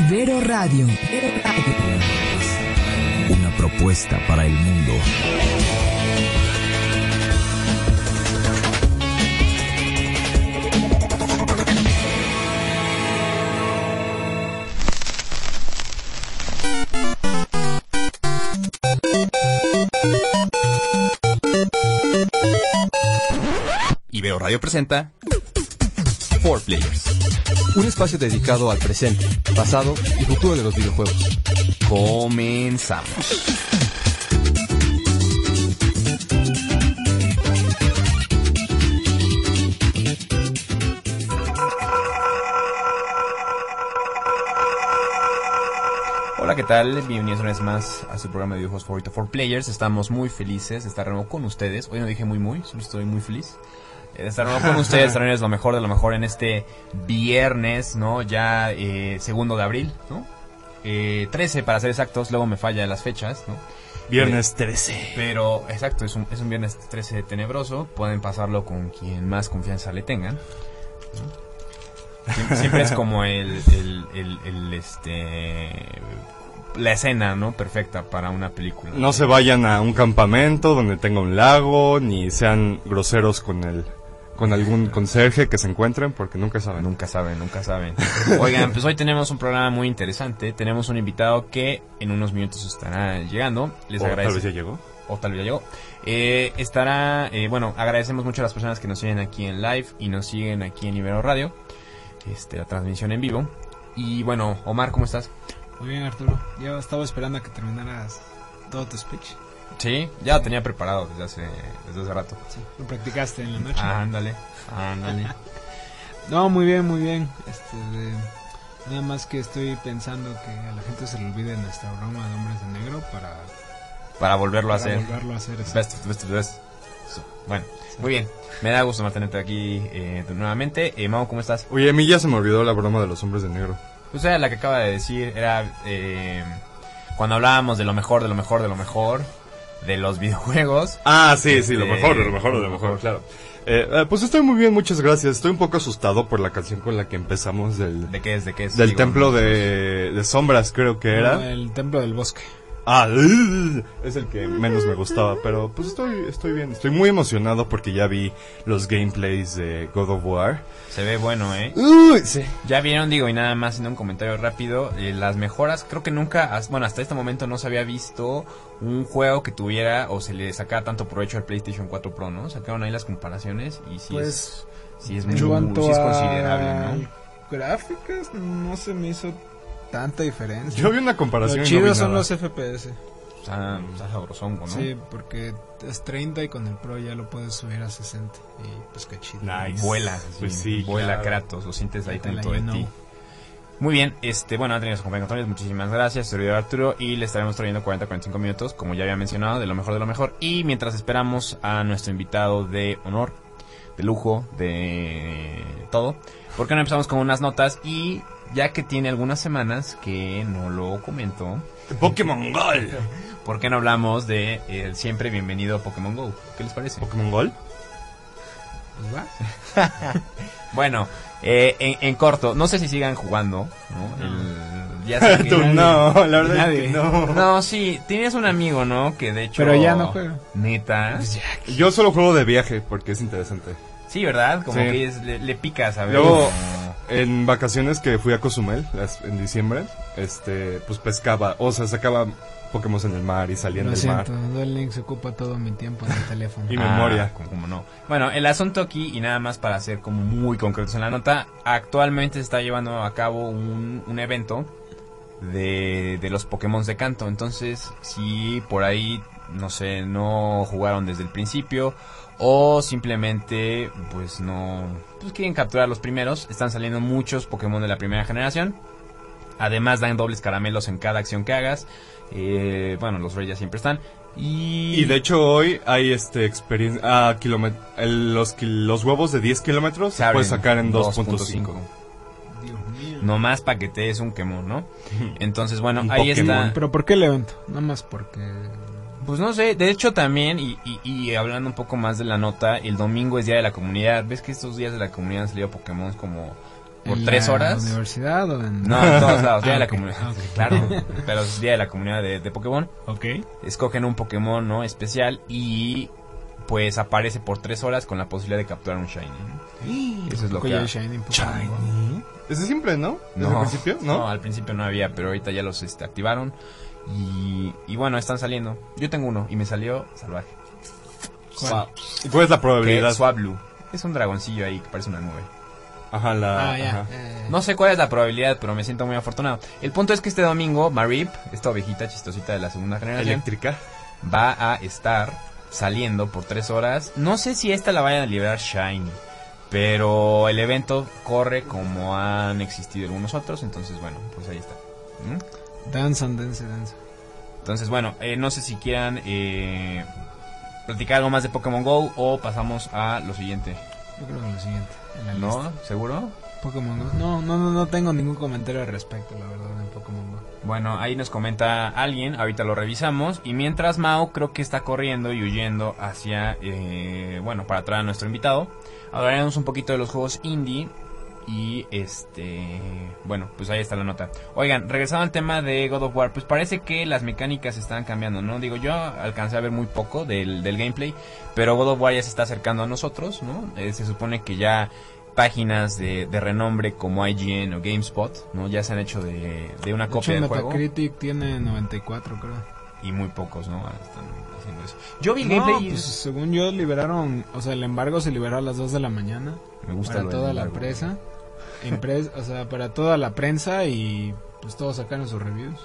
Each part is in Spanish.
Ibero Radio. Una propuesta para el mundo. Ibero Radio presenta 4Players, un espacio dedicado al presente, pasado y futuro de los videojuegos. Comenzamos. Hola, ¿qué tal? Bienvenidos una vez más a su programa de videojuegos favorito 4Players. Estamos muy felices de estar de nuevo con ustedes. Hoy no dije muy, solo estoy muy feliz de estar de nuevo con ustedes, traerles lo mejor de lo mejor en este viernes, ¿no? Ya 2 de abril, ¿no? 13 para ser exactos, luego me falla las fechas, ¿no? Viernes 13. Pero, exacto, es un viernes 13 tenebroso. Pueden pasarlo con quien más confianza le tengan, ¿no? Siempre es como la escena, ¿no? Perfecta para una película. No se vayan a un campamento donde tenga un lago, ni sean groseros con algún conserje que se encuentren, porque nunca saben. Nunca saben. Oigan, pues hoy tenemos un programa muy interesante. Tenemos un invitado que en unos minutos estará llegando. Les agradezco. Tal vez ya llegó. O tal vez ya llegó. Agradecemos mucho a las personas que nos siguen aquí en live y nos siguen aquí en Ibero Radio. La transmisión en vivo. Y bueno, Omar, ¿cómo estás? Muy bien, Arturo. Yo estaba esperando a que terminaras todo tu speech. Sí, ya lo tenía preparado desde hace rato. Sí, lo practicaste en la noche. Ándale. No, muy bien. Nada más que estoy pensando que a la gente se le olvide nuestra broma de Hombres de Negro para volverlo a hacer. Best of the best. Bueno, sí. Muy bien. Me da gusto mantenerte aquí nuevamente. Mau, ¿cómo estás? Oye, a mí ya se me olvidó la broma de los Hombres de Negro. Pues era la que acaba de decir, era cuando hablábamos de lo mejor de los videojuegos. Ah, sí, lo mejor, claro. Pues estoy muy bien, muchas gracias. Estoy un poco asustado por la canción con la que empezamos ¿De qué es? Del templo de sombras, creo que era. No, el templo del bosque. Ah, es el que menos me gustaba, pero pues estoy bien. Estoy muy emocionado porque ya vi los gameplays de God of War. Se ve bueno, ¿eh? Sí. Ya vieron, y nada más haciendo un comentario rápido, las mejoras, creo que nunca, hasta este momento no se había visto un juego que tuviera o se le sacara tanto provecho al PlayStation 4 Pro, ¿no? Sacaron ahí las comparaciones y sí es considerable, ¿no? Gráficas no se me hizo tanta diferencia. Yo vi una comparación. Lo chido son los FPS. Está sabrosón, ¿no? Sí, porque es 30 y con el Pro ya lo puedes subir a 60. Y pues qué chido. Nice. Vuela, pues sí, vuela, claro. Kratos, lo sientes ahí junto de ti. Muy bien, han tenido sus compañeros, muchísimas gracias, soy Arturo y le estaremos trayendo 40-45 minutos, como ya había mencionado, de lo mejor. Y mientras esperamos a nuestro invitado de honor, de lujo, de todo, ¿por qué no empezamos con unas notas? Y ya que tiene algunas semanas que no lo comento, Pokémon Go. ¿Por qué no hablamos de el siempre bienvenido Pokémon Go? ¿Qué les parece? ¿Pokémon Go? Pues va. Bueno, en corto, no sé si sigan jugando, ¿no? Ya sé que Tú no, la verdad es que no. No, sí, tienes un amigo, ¿no? Que de hecho... Pero ya no juega. ¿Neta? Yo solo juego de viaje porque es interesante. Sí, ¿verdad? Como sí. que le picas, a ver. Luego, en vacaciones que fui a Cozumel, en diciembre, pues pescaba, o sea, sacaba Pokémon en el mar y salían del mar. Duel Links ocupa todo mi tiempo en el teléfono. Y memoria. Como no. Bueno, el asunto aquí, y nada más para ser como muy concretos en la nota, actualmente se está llevando a cabo un evento de los Pokémon de Kanto. Entonces, si por ahí, no sé, no jugaron desde el principio o simplemente pues quieren capturar los primeros, están saliendo muchos Pokémon de la primera generación. Además dan dobles caramelos en cada acción que hagas. Los reyes siempre están. Y de hecho hoy hay experiencia los huevos de 10 kilómetros se puedes sacar en 2.5. No más para que te des un quemón, ¿no? Entonces, bueno, un ahí Pokémon. está. ¿Pero por qué el evento? Nada más porque... Pues no sé, de hecho también, y hablando un poco más de la nota, el domingo es Día de la Comunidad. ¿Ves que estos días de la comunidad han salido Pokémon como por ¿En 3 la horas. universidad o en...? No, en todos lados, Día de la ok, Comunidad. ok. Claro, pero es Día de la Comunidad de Pokémon. Ok. Escogen un Pokémon, ¿no? Especial y pues aparece por 3 horas con la posibilidad de capturar un Shiny, ¿no? Eso es lo que... Collar Shiny en Pokémon Go. Ese es simple, ¿no? ¿Desde el principio? ¿No? al principio no había, pero ahorita ya los activaron. Y bueno, están saliendo. Yo tengo uno y me salió salvaje. ¿Cuál? ¿Y cuál es la Que probabilidad? Swablu. Es un dragoncillo ahí que parece una nube. Ajá, Ah, ya. ajá. No sé cuál es la probabilidad, pero me siento muy afortunado. El punto es que este domingo, Marip, esta ovejita chistosita de la segunda generación, Eléctrica. va a estar saliendo por 3 horas. No sé si esta la vayan a liberar Shiny, pero el evento corre como han existido algunos otros, entonces bueno, pues ahí está. Dance. Entonces bueno, no sé si quieran platicar algo más de Pokémon GO o pasamos a lo siguiente. Yo creo que lo siguiente. En la ¿No? lista. ¿Seguro? Pokémon Go. No tengo ningún comentario al respecto, la verdad, en Pokémon Go. Bueno, ahí nos comenta alguien, ahorita lo revisamos. Y mientras Mao creo que está corriendo y huyendo hacia, bueno, para traer a nuestro invitado. Hablaremos un poquito de los juegos indie. Y bueno, pues ahí está la nota. Oigan, regresando al tema de God of War, pues parece que las mecánicas están cambiando, ¿no? Digo, yo alcancé a ver muy poco del gameplay, pero God of War ya se está acercando a nosotros, ¿no? Se supone que ya páginas de renombre como IGN o GameSpot, ¿no? Ya se han hecho de una copia del juego. Metacritic tiene 94, creo. Y muy pocos, ¿no? Están haciendo eso. Yo vi el No, gameplay y pues según yo liberaron, o sea, el embargo se liberó a las 2 de la mañana. me gusta Para lo del toda la embargo. prensa. O sea, para toda la prensa y pues todos sacaron sus reviews.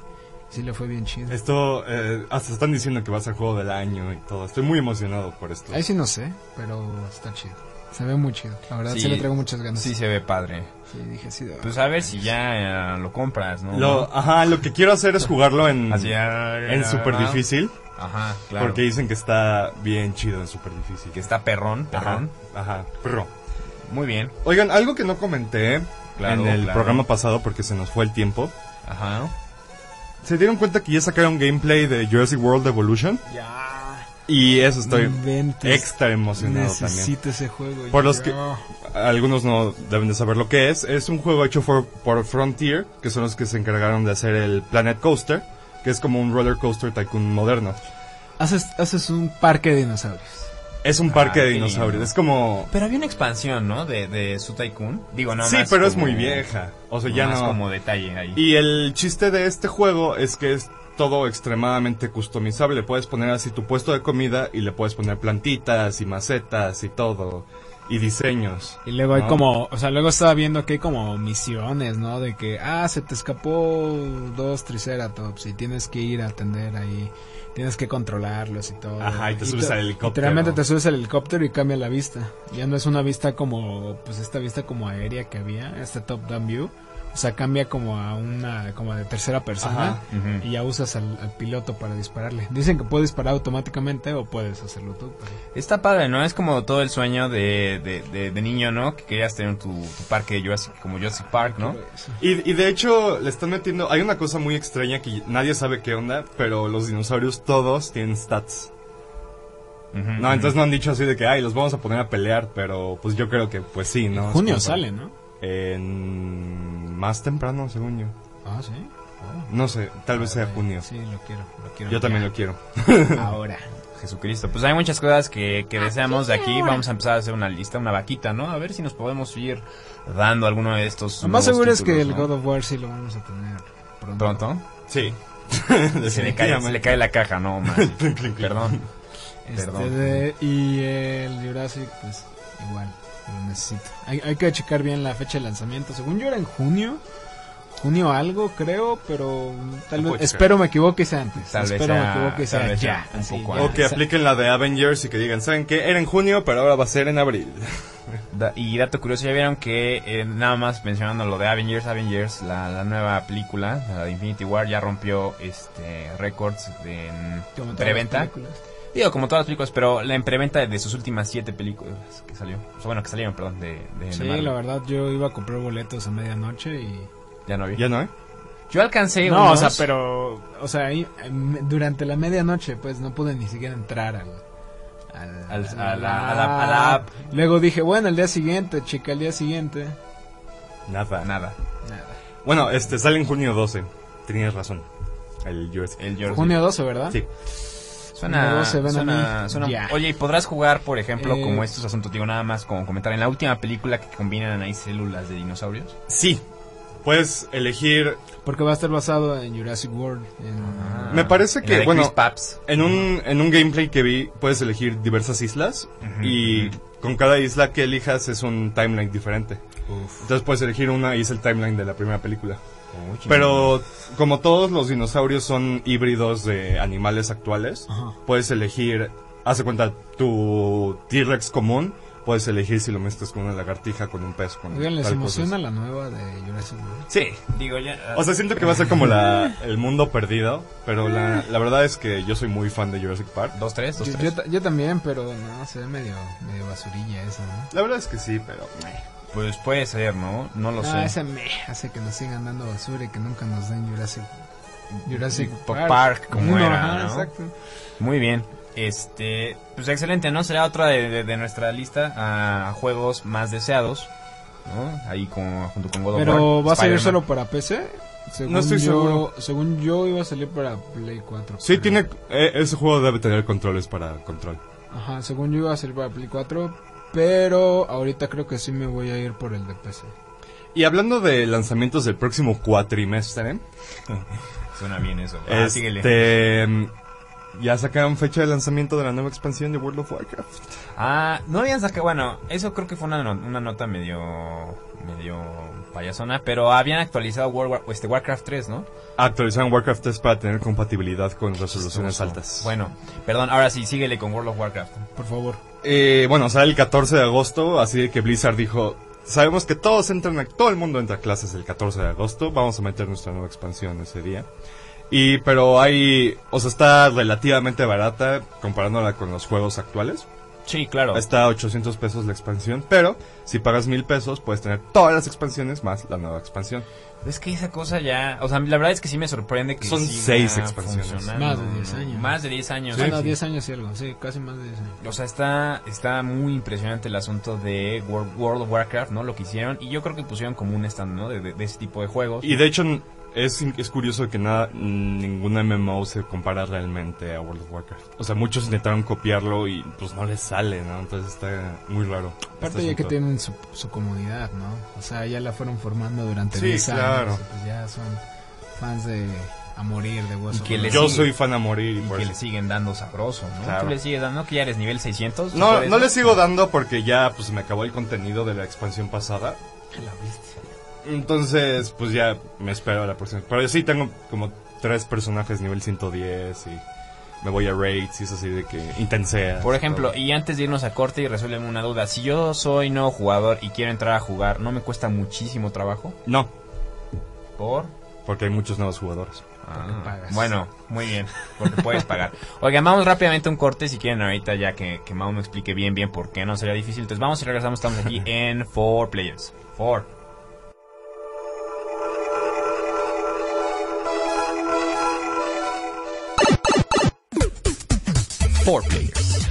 Sí le fue bien chido. Esto, hasta están diciendo que va a ser juego del año y todo. Estoy muy emocionado por esto. Ahí sí no sé, pero está chido. Se ve muy chido. La verdad sí, le traigo muchas ganas. Sí se ve padre. Sí, dije sí. Pues a ver si ya lo compras, ¿no? Lo que quiero hacer es jugarlo en en super difícil. Ajá, claro. Porque dicen que está bien chido en super difícil. Que está perrón. Ajá, perro. Muy bien. Oigan, algo que no comenté Claro, en el claro. programa pasado porque se nos fue el tiempo. Ajá. ¿Se dieron cuenta que ya sacaron gameplay de Jurassic World Evolution? Ya. Y eso estoy Inventes. extra emocionado también. Necesito ese juego. Por ya. los que algunos no deben de saber lo que es un juego hecho por Frontier, que son los que se encargaron de hacer el Planet Coaster, que es como un roller coaster tycoon moderno. Haces un parque de dinosaurios. Es un parque de qué dinosaurios, lindo. es como... Pero había una expansión, ¿no? De su Tycoon. Digo, nada Sí, más pero es como- muy vieja, o sea, ya más no... como detalle ahí. Y el chiste de este juego es que es todo extremadamente customizable. Le puedes poner así tu puesto de comida y le puedes poner plantitas y macetas y todo. Y diseños. Y luego hay ¿no? como, o sea, luego estaba viendo que hay como misiones, ¿no? De que, se te escapó 2 Triceratops y tienes que ir a atender ahí. Tienes que controlarlos y todo. Ajá, y te subes al helicóptero. Literalmente te subes al helicóptero y cambia la vista. Ya no es una vista como, pues esta vista como aérea que había, este top-down view. O sea, cambia como a una, como de tercera persona. Ajá. Ujú. Y ya usas al piloto para dispararle. Dicen que puedes disparar automáticamente o puedes hacerlo tú. Pero... Está padre, ¿no? Es como todo el sueño de niño, ¿no? Que querías tener tu parque de Jurassic, como Jurassic Park, ¿no? Y de hecho le están metiendo... Hay una cosa muy extraña que nadie sabe qué onda, pero los dinosaurios todos tienen stats. Ujú, No, ujú. entonces no han dicho así de que, los vamos a poner a pelear, pero pues yo creo que pues sí, ¿no? Junio Es como sale, ¿no? más temprano, según yo. Ah, sí. No sé, tal vez sea junio. Sí, lo quiero. Yo también lo quiero. Ahora. Jesucristo. Pues hay muchas cosas que deseamos de aquí. Vamos a empezar a hacer una lista, una vaquita, ¿no? A ver si nos podemos ir dando alguno de estos. Lo más nuevos seguro es que el títulos, God ¿no? of War sí lo vamos a tener pronto. ¿Pronto? Sí. Se le cae la caja, no, man. Perdón. Perdón. Y el Jurassic, pues igual, lo necesito. Hay que checar bien la fecha de lanzamiento. Según yo era en junio. Junio algo, creo, pero tal vez... Espero me equivoque y sea antes. Tal vez Espero me sea- equivoque y tal sea vez ya. sea un así, poco ya. O que apliquen la de Avengers y que digan, ¿saben qué? Era en junio, pero ahora va a ser en abril. Y dato curioso, ya vieron que nada más mencionando lo de Avengers, la nueva película, la de Infinity War, ya rompió récords en Como todas preventa. las películas. Digo, como todas las películas, pero en preventa de sus últimas 7 películas que salió. O sea, bueno, que salieron, perdón, de Sí, Marvel. la verdad, yo iba a comprar boletos a medianoche y... Ya no vi. ¿Ya no, Yo alcancé No, unos... o sea, pero... O sea, ahí, durante la medianoche, pues, no pude ni siquiera entrar a la la app. Luego dije, bueno, el día siguiente, chica, el día siguiente. Nada. Bueno, sale en junio 12. Tenías razón. El Jersey. Junio 12, ¿verdad? Sí. Suena. Ya. Oye, ¿y podrás jugar, por ejemplo, como estos asuntos? Digo, nada más como comentar. En la última película que combinan ahí células de dinosaurios. Sí. Puedes elegir. Porque va a estar basado en Jurassic World. Me parece que, Chris Paps. en un gameplay que vi, puedes elegir diversas islas. Y con cada isla que elijas es un timeline diferente. Entonces puedes elegir una y es el timeline de la primera película. Pero como todos los dinosaurios son híbridos de animales actuales, puedes elegir, hace cuenta, tu T-Rex común, puedes elegir si lo mezclas con una lagartija, con un pez, con Oigan, ¿les tal emociona cosas. la nueva de Jurassic World? Sí. Digo, ya. O sea, siento que va a ser como el mundo perdido, pero la verdad es que yo soy muy fan de Jurassic Park. 2-3. Yo también, pero no, se ve medio basurilla eso, ¿no? La verdad es que sí, pero... Pues puede ser, ¿no? No lo sé. Ese hace que nos sigan dando basura y que nunca nos den Jurassic Park como Uno, era, ajá, ¿no? Exacto. Muy bien. Pues excelente, ¿no? Será otra de nuestra lista a juegos más deseados, ¿no? Ahí junto con God of War. Pero ¿va a salir Spider-Man. solo para PC? No estoy seguro. Según yo iba a salir para Play 4. Sí, pero- ese juego debe tener controles para control. Ajá, según yo iba a salir para Play 4, pero ahorita creo que sí me voy a ir por el de PC. Y hablando de lanzamientos del próximo cuatrimestre, Suena bien eso. Síguele. ya sacaron fecha de lanzamiento de la nueva expansión de World of Warcraft. No habían sacado, bueno, eso creo que fue una nota medio payasona, pero habían actualizado Warcraft 3, ¿no? Actualizaron Warcraft 3 para tener compatibilidad con resoluciones altas. Bueno, perdón, ahora sí, síguele con World of Warcraft. Por favor. Bueno, sale el 14 de agosto, así que Blizzard dijo, sabemos que todo el mundo entra a clases el 14 de agosto, vamos a meter nuestra nueva expansión ese día. Pero está relativamente barata comparándola con los juegos actuales. Sí, claro. Está a 800 pesos la expansión, pero si pagas 1000 pesos puedes tener todas las expansiones más la nueva expansión. Es que esa cosa ya, o sea, la verdad es que sí me sorprende que son siga 6 expansiones. funcionando. Más de 10 años. Más de 10 años. Sí, no, 10 años y algo, sí, casi más de 10 años. O sea, está muy impresionante el asunto de World of Warcraft, ¿no? Lo que hicieron, y yo creo que pusieron como un stand, ¿no? De ese tipo de juegos. Y de hecho es curioso que ninguna MMO se compara realmente a World of Warcraft. O sea, muchos intentaron copiarlo y pues no les sale, ¿no? Entonces está muy raro. Aparte ya que tienen su comodidad, ¿no? O sea, ya la fueron formando durante Sí, 10 claro. años. Y pues ya son fans a morir de hueso. Y que les Yo sigue- soy fan a morir y Y por que eso. le siguen dando sabroso, ¿no? Claro. Tú le sigues dando, que ya eres nivel 600. No, ¿sabes? no le sigo dando porque ya pues se me acabó el contenido de la expansión pasada. La bestia. Entonces, pues ya me espero a la próxima. Pero yo sí tengo como 3 personajes nivel 110 y me voy a raids y es así de que intensea. Por ejemplo, y antes de irnos a corte y resuélveme una duda, si yo soy nuevo jugador y quiero entrar a jugar, ¿no me cuesta muchísimo trabajo? No, ¿Por? porque hay muchos nuevos jugadores. Porque pagas. Bueno, muy bien, porque puedes pagar. Oigan, vamos rápidamente a un corte si quieren ahorita ya que Mau me explique bien por qué no sería difícil. Entonces vamos y regresamos, estamos aquí en 4Players. 4. Four Players.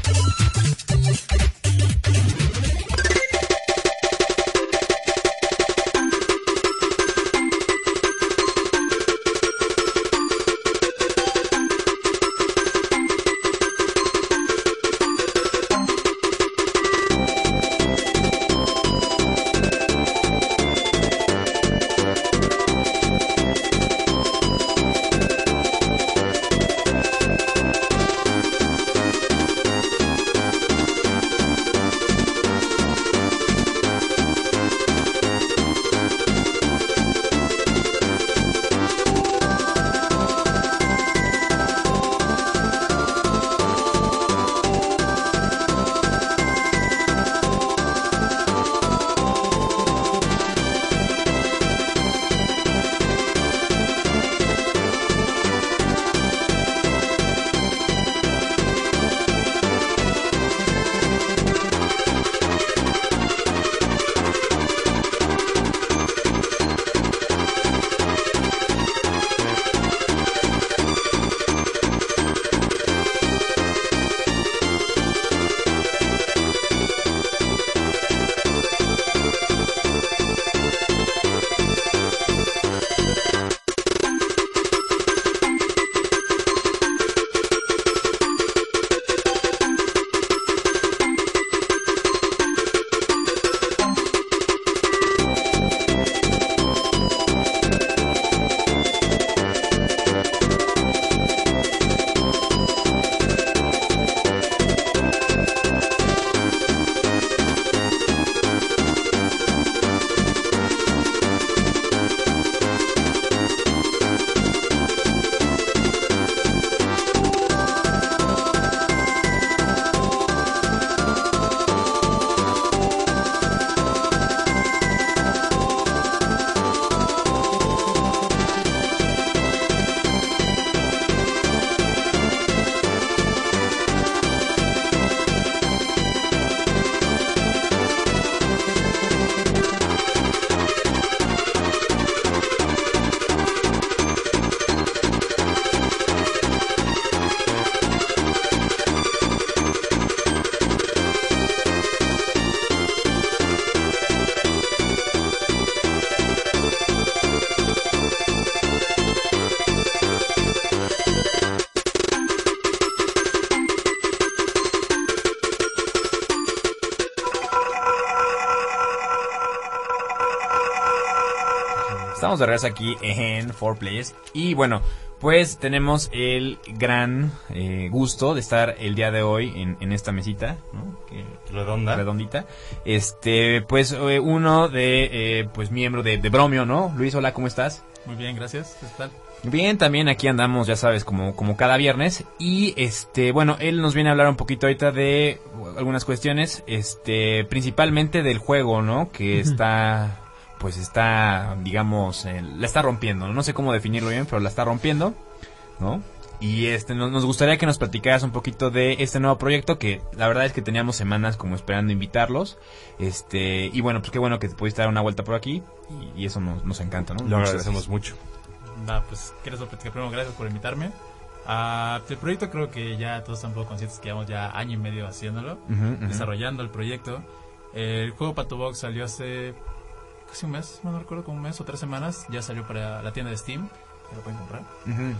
Estamos de regreso aquí en 4Players. Y bueno, pues tenemos el gran gusto de estar el día de hoy en esta mesita, ¿no? Redondita. Pues uno de, pues miembro de Bromio, ¿no? Luis, hola, ¿cómo estás? Muy bien, gracias. ¿Qué tal? Bien, también aquí andamos, ya sabes, como cada viernes. Y bueno, él nos viene a hablar un poquito ahorita de algunas cuestiones, principalmente del juego, ¿no? Que está, digamos, la está rompiendo, ¿no? No sé cómo definirlo bien, pero la está rompiendo, ¿no? Y nos gustaría que nos platicaras un poquito de este nuevo proyecto, que la verdad es que teníamos semanas como esperando invitarlos. Y bueno, pues qué bueno que te pudiste dar una vuelta por aquí, y eso nos encanta, ¿no? Lo agradecemos mucho. Pues quieres platicar primero, gracias por invitarme. El proyecto creo que ya todos están un poco conscientes que llevamos ya año y medio haciéndolo, desarrollando el proyecto. El juego Pato Box salió hace casi un mes, no recuerdo, como un mes o 3 semanas. Ya salió para la tienda de Steam, que lo pueden comprar.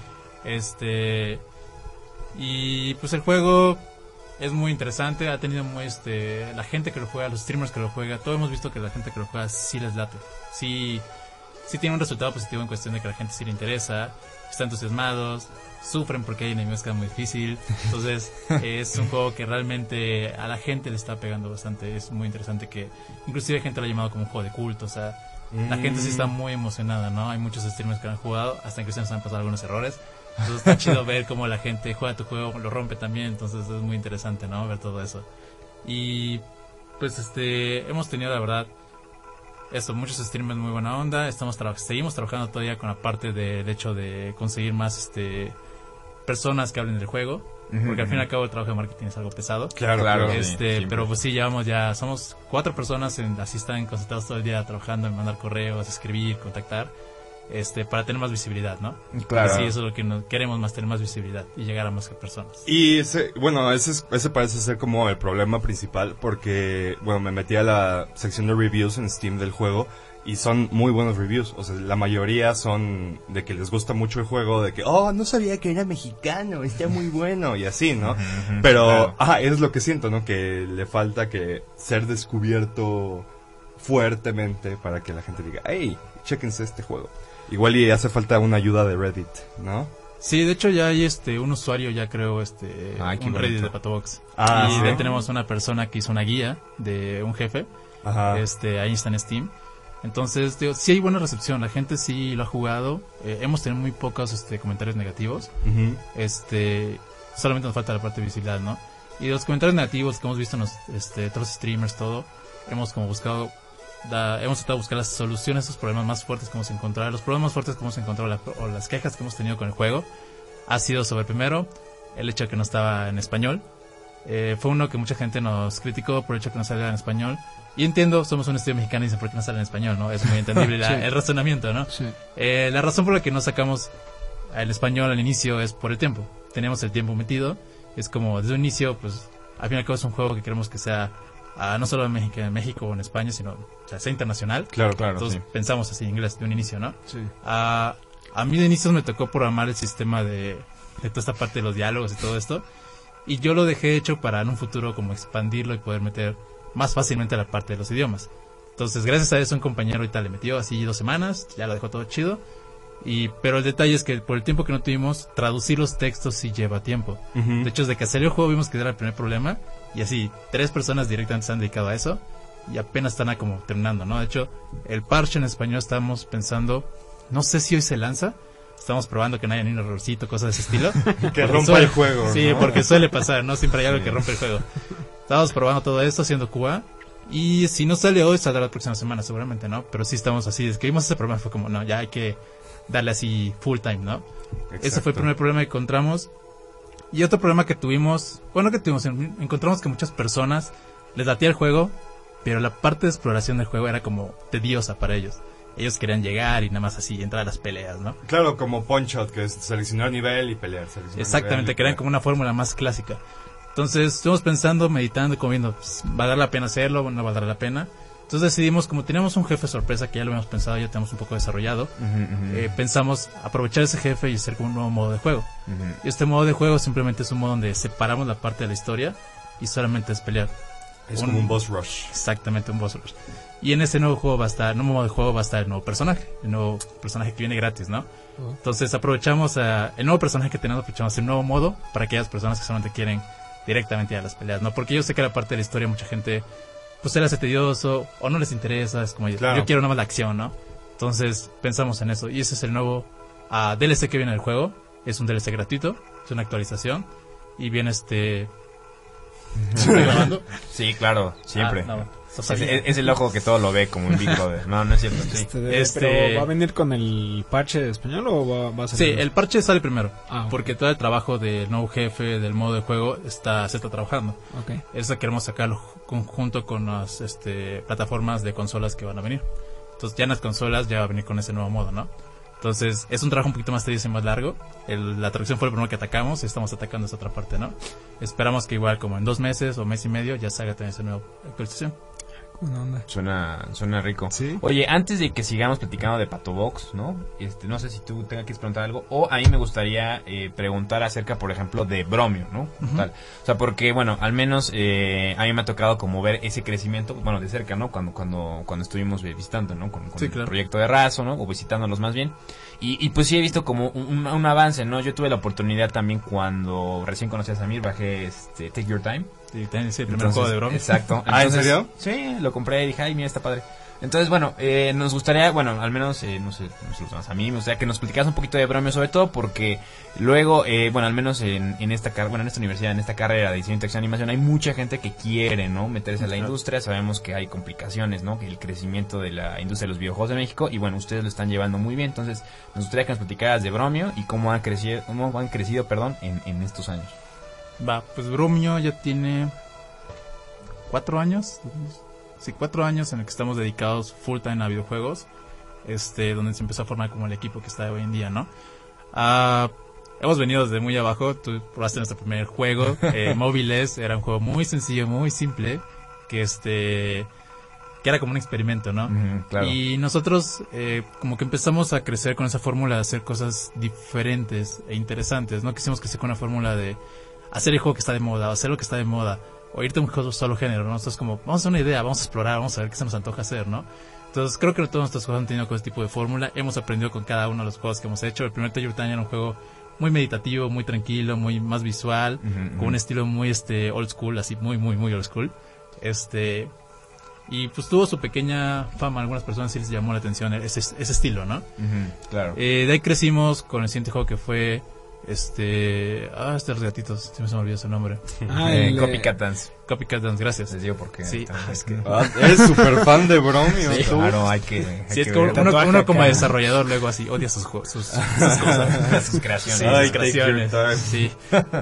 Y pues el juego es muy interesante, ha tenido muy la gente que lo juega, los streamers que lo juega, todos hemos visto que la gente que lo juega sí les late, sí tiene un resultado positivo en cuestión de que a la gente sí le interesa, están entusiasmados, sufren porque hay enemigos que es muy difícil. Entonces es un juego que realmente a la gente le está pegando bastante. Es muy interesante que inclusive gente lo ha llamado como un juego de culto. O sea, la gente sí está muy emocionada, ¿no? Hay muchos streamers que lo han jugado, hasta inclusive se han pasado algunos errores. Entonces está chido ver cómo la gente juega tu juego, lo rompe también. Entonces es muy interesante, ¿no? Ver todo eso. Y pues hemos tenido, la verdad, muchos streamers muy buena onda. Seguimos trabajando todavía con la parte del hecho de conseguir más personas que hablen del juego, porque al fin y al cabo el trabajo de marketing es algo pesado. Claro. Pero pues sí, somos 4 personas, así están concentrados todo el día trabajando en mandar correos, escribir, contactar, para tener más visibilidad, ¿no? Claro. Sí, eso es lo que queremos, más tener más visibilidad y llegar a más personas. Y ese parece ser como el problema principal, porque, bueno, me metí a la sección de reviews en Steam del juego y son muy buenos reviews. O sea, la mayoría son de que les gusta mucho el juego, de que, no sabía que era mexicano, está muy bueno, y así, ¿no? Pero, es lo que siento, ¿no? Que le falta que ser descubierto fuertemente para que la gente diga, hey, chéquense este juego. Igual y hace falta una ayuda de Reddit, ¿no? Sí, de hecho ya hay un usuario, ya creo, un Reddit de Pato Box. Y ¿sí? Tenemos una persona que hizo una guía de un jefe. Ahí está en Steam. Entonces, sí hay buena recepción, la gente sí lo ha jugado. Hemos tenido muy pocos comentarios negativos. Solamente nos falta la parte de visibilidad, ¿no? Y los comentarios negativos que hemos visto en los otros streamers, todo, hemos tratado de buscar las soluciones a esos problemas más fuertes que hemos encontrado. Los problemas más fuertes que hemos encontrado, o las quejas que hemos tenido con el juego, ha sido sobre, primero, el hecho de que no estaba en español. Fue uno que mucha gente nos criticó por el hecho de que no salía en español. Y entiendo, somos un estudio mexicano y dicen por qué no sale en español, ¿no? Es muy entendible sí. El razonamiento, ¿no? Sí. La razón por la que no sacamos el español al inicio es por el tiempo. Tenemos el tiempo metido. Es como desde un inicio, pues al fin y al cabo es un juego que queremos que sea no solo en México o en España, sino sea internacional. Claro. Entonces sí. Pensamos así en inglés de un inicio, ¿no? Sí. A mí de inicio me tocó programar el sistema de toda esta parte de los diálogos y todo esto. Y yo lo dejé hecho para en un futuro como expandirlo y poder meter más fácilmente la parte de los idiomas. Entonces, gracias a eso, un compañero ahorita le metió así 2 semanas, ya lo dejó todo chido. Pero el detalle es que por el tiempo que no tuvimos, traducir los textos sí lleva tiempo. De hecho, desde que salió el juego vimos que era el primer problema. Y así, 3 personas directamente se han dedicado a eso. Y apenas están como terminando, ¿no? De hecho, el parche en español estamos pensando, no sé si hoy se lanza. Estamos probando que no haya ni un errorcito, cosas de ese estilo. Que rompa el juego. Sí, ¿no? porque suele pasar, ¿no? Siempre hay algo que rompe el juego. Estamos probando todo esto, haciendo QA. Y si no sale hoy, saldrá la próxima semana, seguramente, ¿no? Pero sí estamos así. Desde que vimos ese problema fue como, no, ya hay que darle así full time, ¿no? Exacto. Ese fue el primer problema que encontramos. Y otro problema que tuvimos, encontramos que muchas personas les latía el juego, pero la parte de exploración del juego era como tediosa para ellos. Ellos querían llegar y nada más así entrar a las peleas, ¿no? Claro, como Punch-Out, que es seleccionar nivel y pelear. Exactamente, querían como una fórmula más clásica. Entonces estuvimos pensando, meditando, como viendo, pues, ¿va a dar la pena hacerlo o no va a dar la pena? Entonces decidimos, como teníamos un jefe sorpresa que ya lo habíamos pensado, ya tenemos un poco desarrollado, pensamos aprovechar ese jefe y hacer como un nuevo modo de juego. Y este modo de juego simplemente es un modo donde separamos la parte de la historia y solamente es pelear. Es como un boss rush. Exactamente, un boss rush. Y en ese nuevo juego va a estar, en un modo de juego va a estar el nuevo personaje que viene gratis, ¿no? Entonces aprovechamos el nuevo personaje que tenemos, aprovechamos el nuevo modo para aquellas personas que solamente quieren directamente ir a las peleas, ¿no? Porque yo sé que la parte de la historia mucha gente pues se le hace tedioso o no les interesa, es como yo quiero nada más la acción, ¿no? Entonces pensamos en eso y ese es el nuevo DLC que viene del juego, es un DLC gratuito, es una actualización y viene ¿Estoy grabando? Sí, claro, siempre. Es el ojo que todo lo ve como un Big Brother. No es cierto. Sí. ¿Pero va a venir con el parche de español o va a salir? Sí, el parche sale primero. Porque todo el trabajo del nuevo jefe, del modo de juego, se está trabajando. Okay. Eso queremos sacarlo conjunto con las plataformas de consolas que van a venir. Entonces ya en las consolas ya va a venir con ese nuevo modo, ¿no? Entonces es un trabajo un poquito más tedioso y más largo. La traducción fue lo primero que atacamos y estamos atacando esa otra parte, ¿no? Esperamos que igual como en 2 meses o mes y medio ya salga también esa nueva actualización. Suena rico. ¿Sí? Oye, antes de que sigamos platicando de Pato Box, ¿no? No sé si tú tengas que preguntar algo. O a mí me gustaría preguntar acerca, por ejemplo, de Bromio, ¿no? Tal. O sea, porque, bueno, al menos a mí me ha tocado como ver ese crecimiento, bueno, de cerca, ¿no? Cuando estuvimos visitando, ¿no? Con sí, el claro. proyecto de Razo, ¿no? O visitándolos más bien. Y pues sí he visto como un avance, ¿no? Yo tuve la oportunidad también cuando recién conocí a Samir, bajé Take Your Time. Sí, el primer juego de Bromio. Exacto. ¿En serio? Sí, lo compré y dije, ay, mira, está padre. Entonces, bueno, nos gustaría, bueno, al menos, no sé los demás, a mí me gustaría que nos platicaras un poquito de Bromio, sobre todo porque luego, bueno, al menos en esta universidad, en esta carrera de diseño, textura y animación, hay mucha gente que quiere, ¿no? Meterse a la industria. Sabemos que hay complicaciones, ¿no? Que el crecimiento de la industria de los videojuegos de México, y bueno, ustedes lo están llevando muy bien. Entonces, nos gustaría que nos platicaras de Bromio y cómo han crecido, en estos años. Pues Bromio ya tiene 4 años. Sí, 4 años en el que estamos dedicados full time a videojuegos, donde se empezó a formar como el equipo que está hoy en día, ¿no? Hemos venido desde muy abajo. Tú probaste nuestro primer juego, Móviles, era un juego muy sencillo, muy simple, que era como un experimento, ¿no? Claro. Y nosotros como que empezamos a crecer con esa fórmula de hacer cosas diferentes e interesantes. No quisimos crecer con una fórmula de hacer el juego que está de moda, o hacer lo que está de moda, o irte a un solo género, ¿no? Entonces como, vamos a hacer una idea, vamos a explorar, vamos a ver qué se nos antoja hacer, ¿no? Entonces creo que todos nuestros juegos han tenido ese tipo de fórmula. Hemos aprendido con cada uno de los juegos que hemos hecho. El primer Take Your Time era un juego muy meditativo, muy tranquilo, muy más visual, con un estilo muy old school, así muy old school. Y pues tuvo su pequeña fama, a algunas personas sí les llamó la atención ese estilo, ¿no? Claro. De ahí crecimos con el siguiente juego que fue los gatitos, se me olvidó su nombre. Copycat Dance. Copycat Dance, gracias. Les digo porque sí, es que eres súper fan de Bromio. Sí, claro, hay que es como uno como desarrollador luego así odia sus cosas, sus creaciones. Sus creaciones. Sí.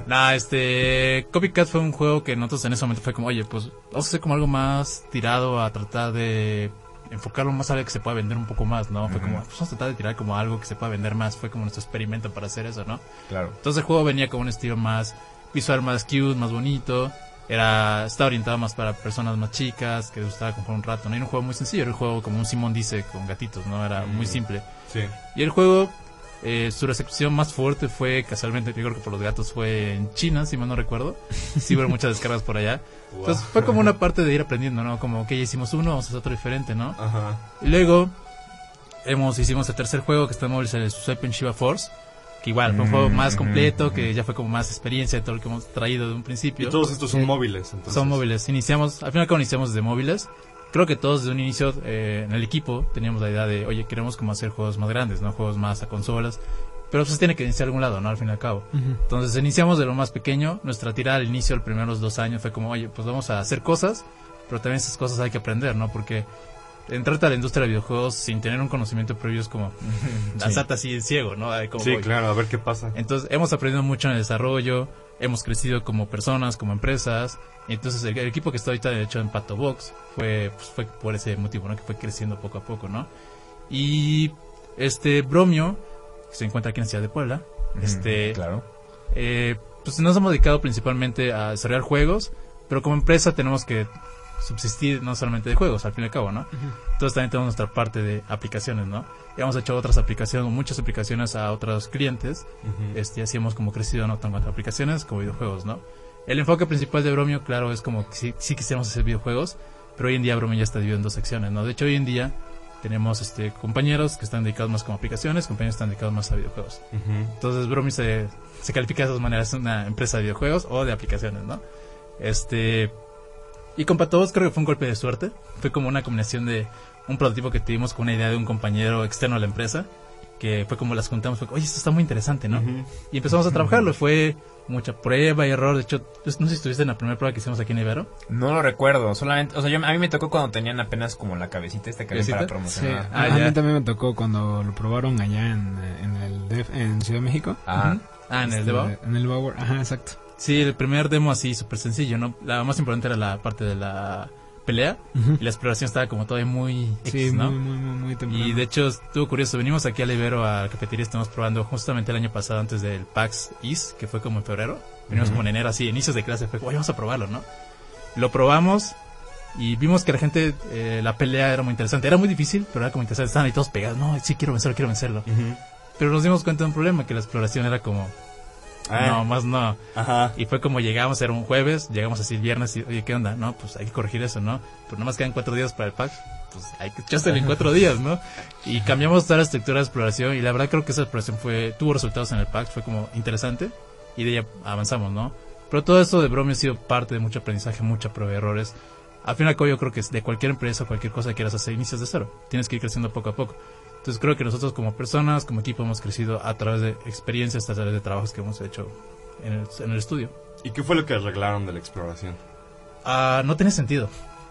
Copycat fue un juego que nosotros en ese momento fue como, oye, pues vamos a hacer como algo más tirado a tratar de enfocarlo más a algo que se pueda vender un poco más, ¿no? Fue como, pues vamos a tratar de tirar como algo que se pueda vender más. Fue como nuestro experimento para hacer eso, ¿no? Claro. Entonces el juego venía con un estilo más visual, más cute, más bonito. Está orientado más para personas más chicas que les gustaba comprar un rato, ¿no? Era un juego muy sencillo, era un juego como un Simón dice con gatitos, ¿no? Era muy simple. Sí. Y el juego, su recepción más fuerte fue, casualmente, yo creo que por los gatos, fue en China, si mal no recuerdo. Sí hubo muchas descargas por allá. Wow. Entonces fue como una parte de ir aprendiendo, ¿no? Como que ya hicimos uno, vamos a hacer otro diferente, ¿no? Ajá. Y luego hicimos el tercer juego que está en móviles, el Suipen Shiba Force, que igual fue un juego más completo, que ya fue como más experiencia de todo lo que hemos traído de un principio. Y todos estos son móviles, entonces. Son móviles. Al final iniciamos desde móviles. Creo que todos desde un inicio en el equipo teníamos la idea de, oye, queremos como hacer juegos más grandes, ¿no? Juegos más a consolas. Pero pues tiene que iniciar de algún lado, ¿no? Al fin y al cabo. Entonces iniciamos de lo más pequeño. Nuestra tirada al inicio, los primeros 2 años, fue como, oye, pues vamos a hacer cosas, pero también esas cosas hay que aprender, ¿no? Porque entrarte a la industria de videojuegos sin tener un conocimiento previo es como lanzarte así en ciego, ¿no? Como, sí, claro, a ver qué pasa. Entonces hemos aprendido mucho en el desarrollo, hemos crecido como personas, como empresas. Y entonces el equipo que está ahorita, de hecho, en Pato Box fue por ese motivo, ¿no? Que fue creciendo poco a poco, ¿no? Y Bromio, que se encuentra aquí en la ciudad de Puebla, claro. Pues nos hemos dedicado principalmente a desarrollar juegos, pero como empresa tenemos que subsistir no solamente de juegos, al fin y al cabo, ¿no? Entonces también tenemos nuestra parte de aplicaciones, ¿no? Y hemos hecho otras aplicaciones, muchas aplicaciones a otros clientes, y así hemos como crecido, no tanto en aplicaciones como videojuegos, ¿no? El enfoque principal de Bromio, claro, es como que sí quisiéramos hacer videojuegos, pero hoy en día Bromio ya está dividido en dos secciones, ¿no? De hecho, hoy en día tenemos compañeros que están dedicados más como aplicaciones, compañeros que están dedicados más a videojuegos. Entonces Bromio se califica de dos maneras, es una empresa de videojuegos o de aplicaciones, ¿no? Y con Patovos creo que fue un golpe de suerte, fue como una combinación de un prototipo que tuvimos con una idea de un compañero externo a la empresa, que fue como las juntamos, fue, oye, esto está muy interesante, ¿no? Y empezamos a trabajarlo, fue mucha prueba y error. De hecho, no sé si estuviste en la primera prueba que hicimos aquí en Ibero. No lo recuerdo, solamente, o sea, a mí me tocó cuando tenían apenas como la cabecita que había para promocionar. Sí, a mí también me tocó cuando lo probaron allá en el DEF, en Ciudad de México. En el DEVO. En el Bauer, exacto. Sí, el primer demo así súper sencillo, ¿no? La más importante era la parte de la pelea y la exploración estaba como todavía muy X, ¿no? muy temprano. Y de hecho estuvo curioso, venimos aquí al Ibero a la cafetería, estamos probando justamente el año pasado antes del PAX East, que fue como en febrero, venimos como en enero así, inicios de clase, fue, oye, vamos a probarlo, ¿no? Lo probamos y vimos que la gente, la pelea era muy interesante, era muy difícil, pero era como interesante, estaban ahí todos pegados, no, sí, quiero vencerlo. Pero nos dimos cuenta de un problema, que la exploración era como... No, más no. Y fue como llegamos, era un jueves, llegamos así el viernes y, oye, ¿qué onda? No, pues hay que corregir eso, ¿no? Pues nada más quedan 4 días para el pack, pues hay que echárselo en 4 días, ¿no? Y cambiamos toda la estructura de exploración y la verdad creo que esa exploración tuvo resultados en el pack, fue como interesante y de ella avanzamos, ¿no? Pero todo esto de Bromio ha sido parte de mucho aprendizaje, mucha prueba de errores. Al fin y al cabo yo creo que de cualquier empresa, cualquier cosa que quieras hacer, inicias de cero. Tienes que ir creciendo poco a poco. Entonces creo que nosotros como personas, como equipo hemos crecido a través de experiencias, a través de trabajos que hemos hecho en el estudio. ¿Y qué fue lo que arreglaron de la exploración? No tiene sentido.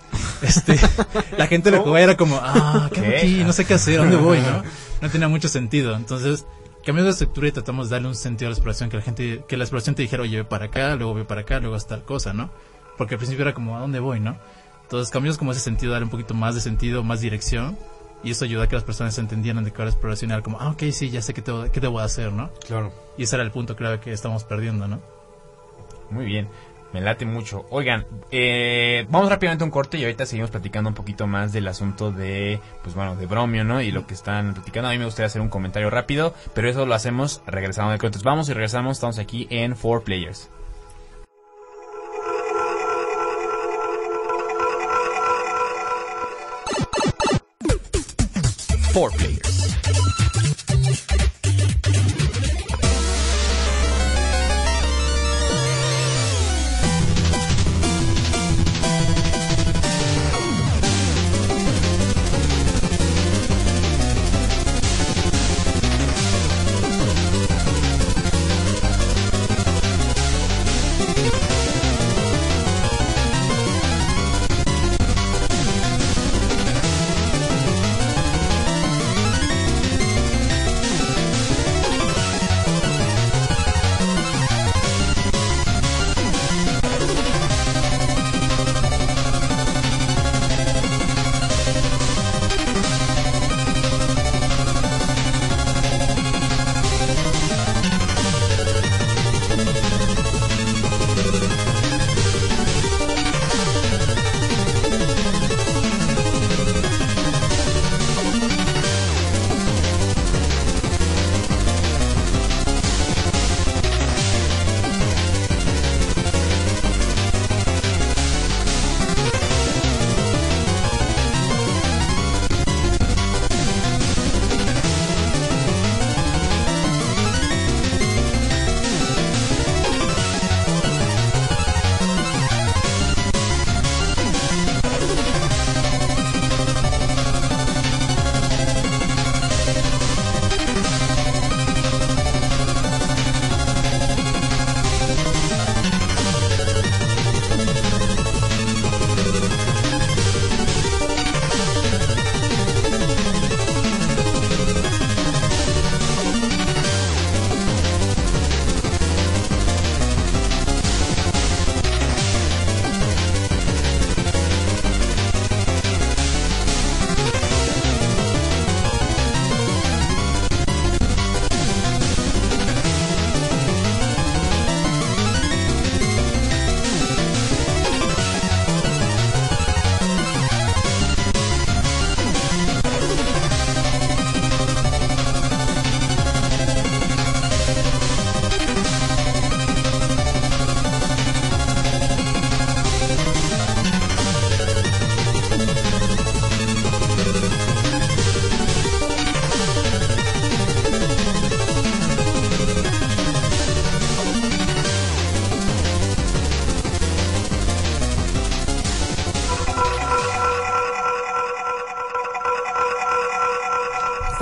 La gente lo que jugaba era como, ¿qué hago aquí? No sé qué hacer, ¿a dónde voy? No tenía mucho sentido. Entonces cambiamos de estructura y tratamos de darle un sentido a la exploración, que la exploración te dijera, oye, ve para acá, luego ve para acá, luego haz tal cosa, ¿no? Porque al principio era como, ¿a dónde voy? ¿No? Entonces cambiamos como ese sentido, darle un poquito más de sentido, más dirección. Y eso ayuda a que las personas entendieran de qué era la exploración. Era como, ok, sí, ya sé qué debo hacer, ¿no? Claro. Y ese era el punto clave que estamos perdiendo, ¿no? Muy bien, me late mucho. Oigan, vamos rápidamente a un corte y ahorita seguimos platicando un poquito más del asunto de, pues bueno, de Bromio, ¿no? Y lo que están platicando. A mí me gustaría hacer un comentario rápido, pero eso lo hacemos regresando de corte. Entonces vamos y regresamos, estamos aquí en 4Players. 4Players.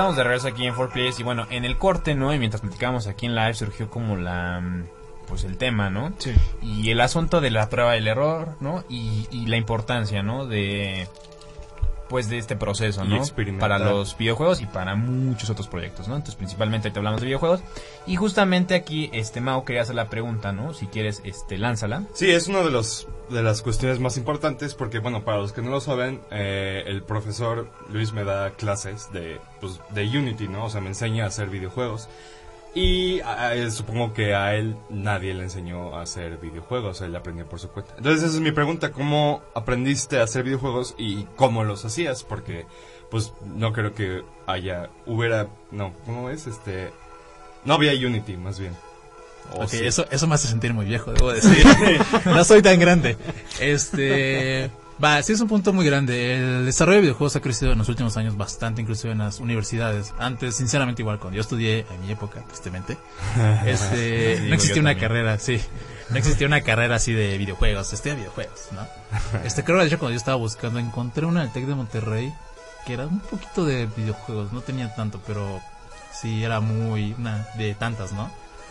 estamos de regreso aquí en 4Players y bueno, en el corte, ¿no? Y mientras platicábamos aquí en live surgió como pues el tema, ¿no? Sí. Y el asunto de la prueba del error, ¿no? Y la importancia, ¿no? De este proceso, ¿no? Para los videojuegos y para muchos otros proyectos, ¿no? Entonces, principalmente te hablamos de videojuegos. Y justamente aquí, Mau quería hacer la pregunta, ¿no? Si quieres, lánzala. Sí, es una de las cuestiones más importantes porque, bueno, para los que no lo saben, el profesor Luis me da clases de Unity, ¿no? O sea, me enseña a hacer videojuegos. Y supongo que a él nadie le enseñó a hacer videojuegos, él aprendió por su cuenta. Entonces esa es mi pregunta, ¿cómo aprendiste a hacer videojuegos y cómo los hacías? Porque pues no creo que no había Unity más bien. Ok, sí. Eso me hace sentir muy viejo, debo decir. No soy tan grande. Sí es un punto muy grande. El desarrollo de videojuegos ha crecido en los últimos años bastante, inclusive en las universidades. Antes, sinceramente, igual cuando yo estudié en mi época, tristemente, no existía una carrera, sí. No existía una carrera así de videojuegos, videojuegos, ¿no? Creo que de hecho cuando yo estaba buscando encontré una del TEC de Monterrey que era un poquito de videojuegos, no tenía tanto, pero sí era una de tantas, ¿no?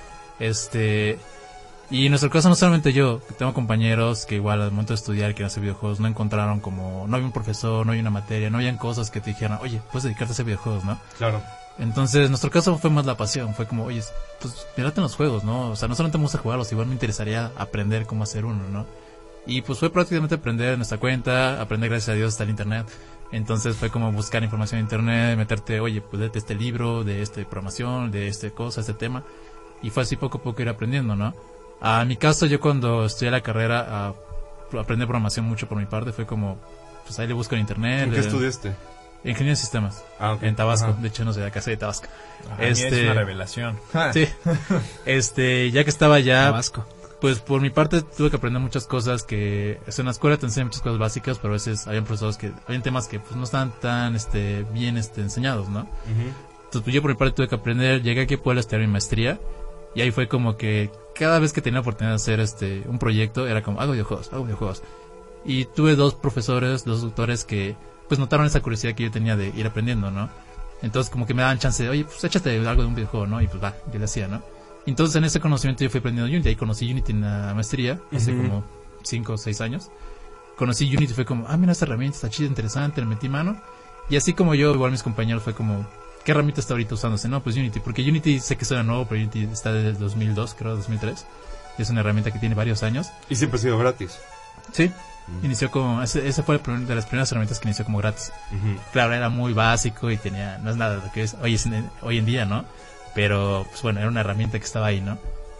Y en nuestro caso no solamente yo, tengo compañeros que igual al momento de estudiar quieren hacer videojuegos no encontraron no había un profesor, no había una materia, no habían cosas que te dijeran, oye, puedes dedicarte a hacer videojuegos, ¿no? Claro. Entonces, nuestro caso fue más la pasión, fue como, oye, pues mírate en los juegos, ¿no? O sea, no solamente me gusta jugarlos, igual me interesaría aprender cómo hacer uno, ¿no? Y pues fue prácticamente aprender en nuestra cuenta, aprender gracias a Dios hasta el internet. Entonces fue como buscar información en internet, meterte, oye, pues léete este libro de programación, de este tema. Y fue así poco a poco ir aprendiendo, ¿no? En mi caso, yo cuando estudié la carrera, aprendí programación mucho por mi parte, fue como, pues ahí le busco en internet. ¿En qué estudiaste? Ingeniería de sistemas. Okay. En Tabasco. Ajá. De hecho, no sé, acá soy de Tabasco. Es una revelación. Sí. Ya que estaba allá, Tabasco. pues por mi parte tuve que aprender muchas cosas que en la escuela te enseñan muchas cosas básicas, pero a veces habían profesores habían temas que pues no estaban tan bien enseñados, ¿no? Entonces pues yo por mi parte tuve que aprender, llegué aquí a Puebla a estudiar mi maestría y ahí fue como que cada vez que tenía la oportunidad de hacer un proyecto era como hago videojuegos. Y tuve dos doctores que pues notaron esa curiosidad que yo tenía de ir aprendiendo, ¿no? Entonces como que me daban chance de, oye, pues échate algo de un videojuego, ¿no? Y pues yo le hacía, ¿no? Entonces en ese conocimiento yo fui aprendiendo Unity. Ahí conocí Unity en la maestría, hace como 5 o 6 años. Conocí Unity y fue como, mira esta herramienta, está chida, interesante, le metí mano. Y así como yo, igual mis compañeros fue como, ¿qué herramienta está ahorita usándose? No, pues Unity, porque Unity sé que suena nuevo, pero Unity está desde el 2002, creo, 2003. Y es una herramienta que tiene varios años. Y siempre ha sido gratis. Sí. Inició esa fue de las primeras herramientas que inició como gratis. Claro, era muy básico y no es nada de lo que es hoy en día, ¿no? Pero, pues bueno, era una herramienta que estaba ahí, ¿no?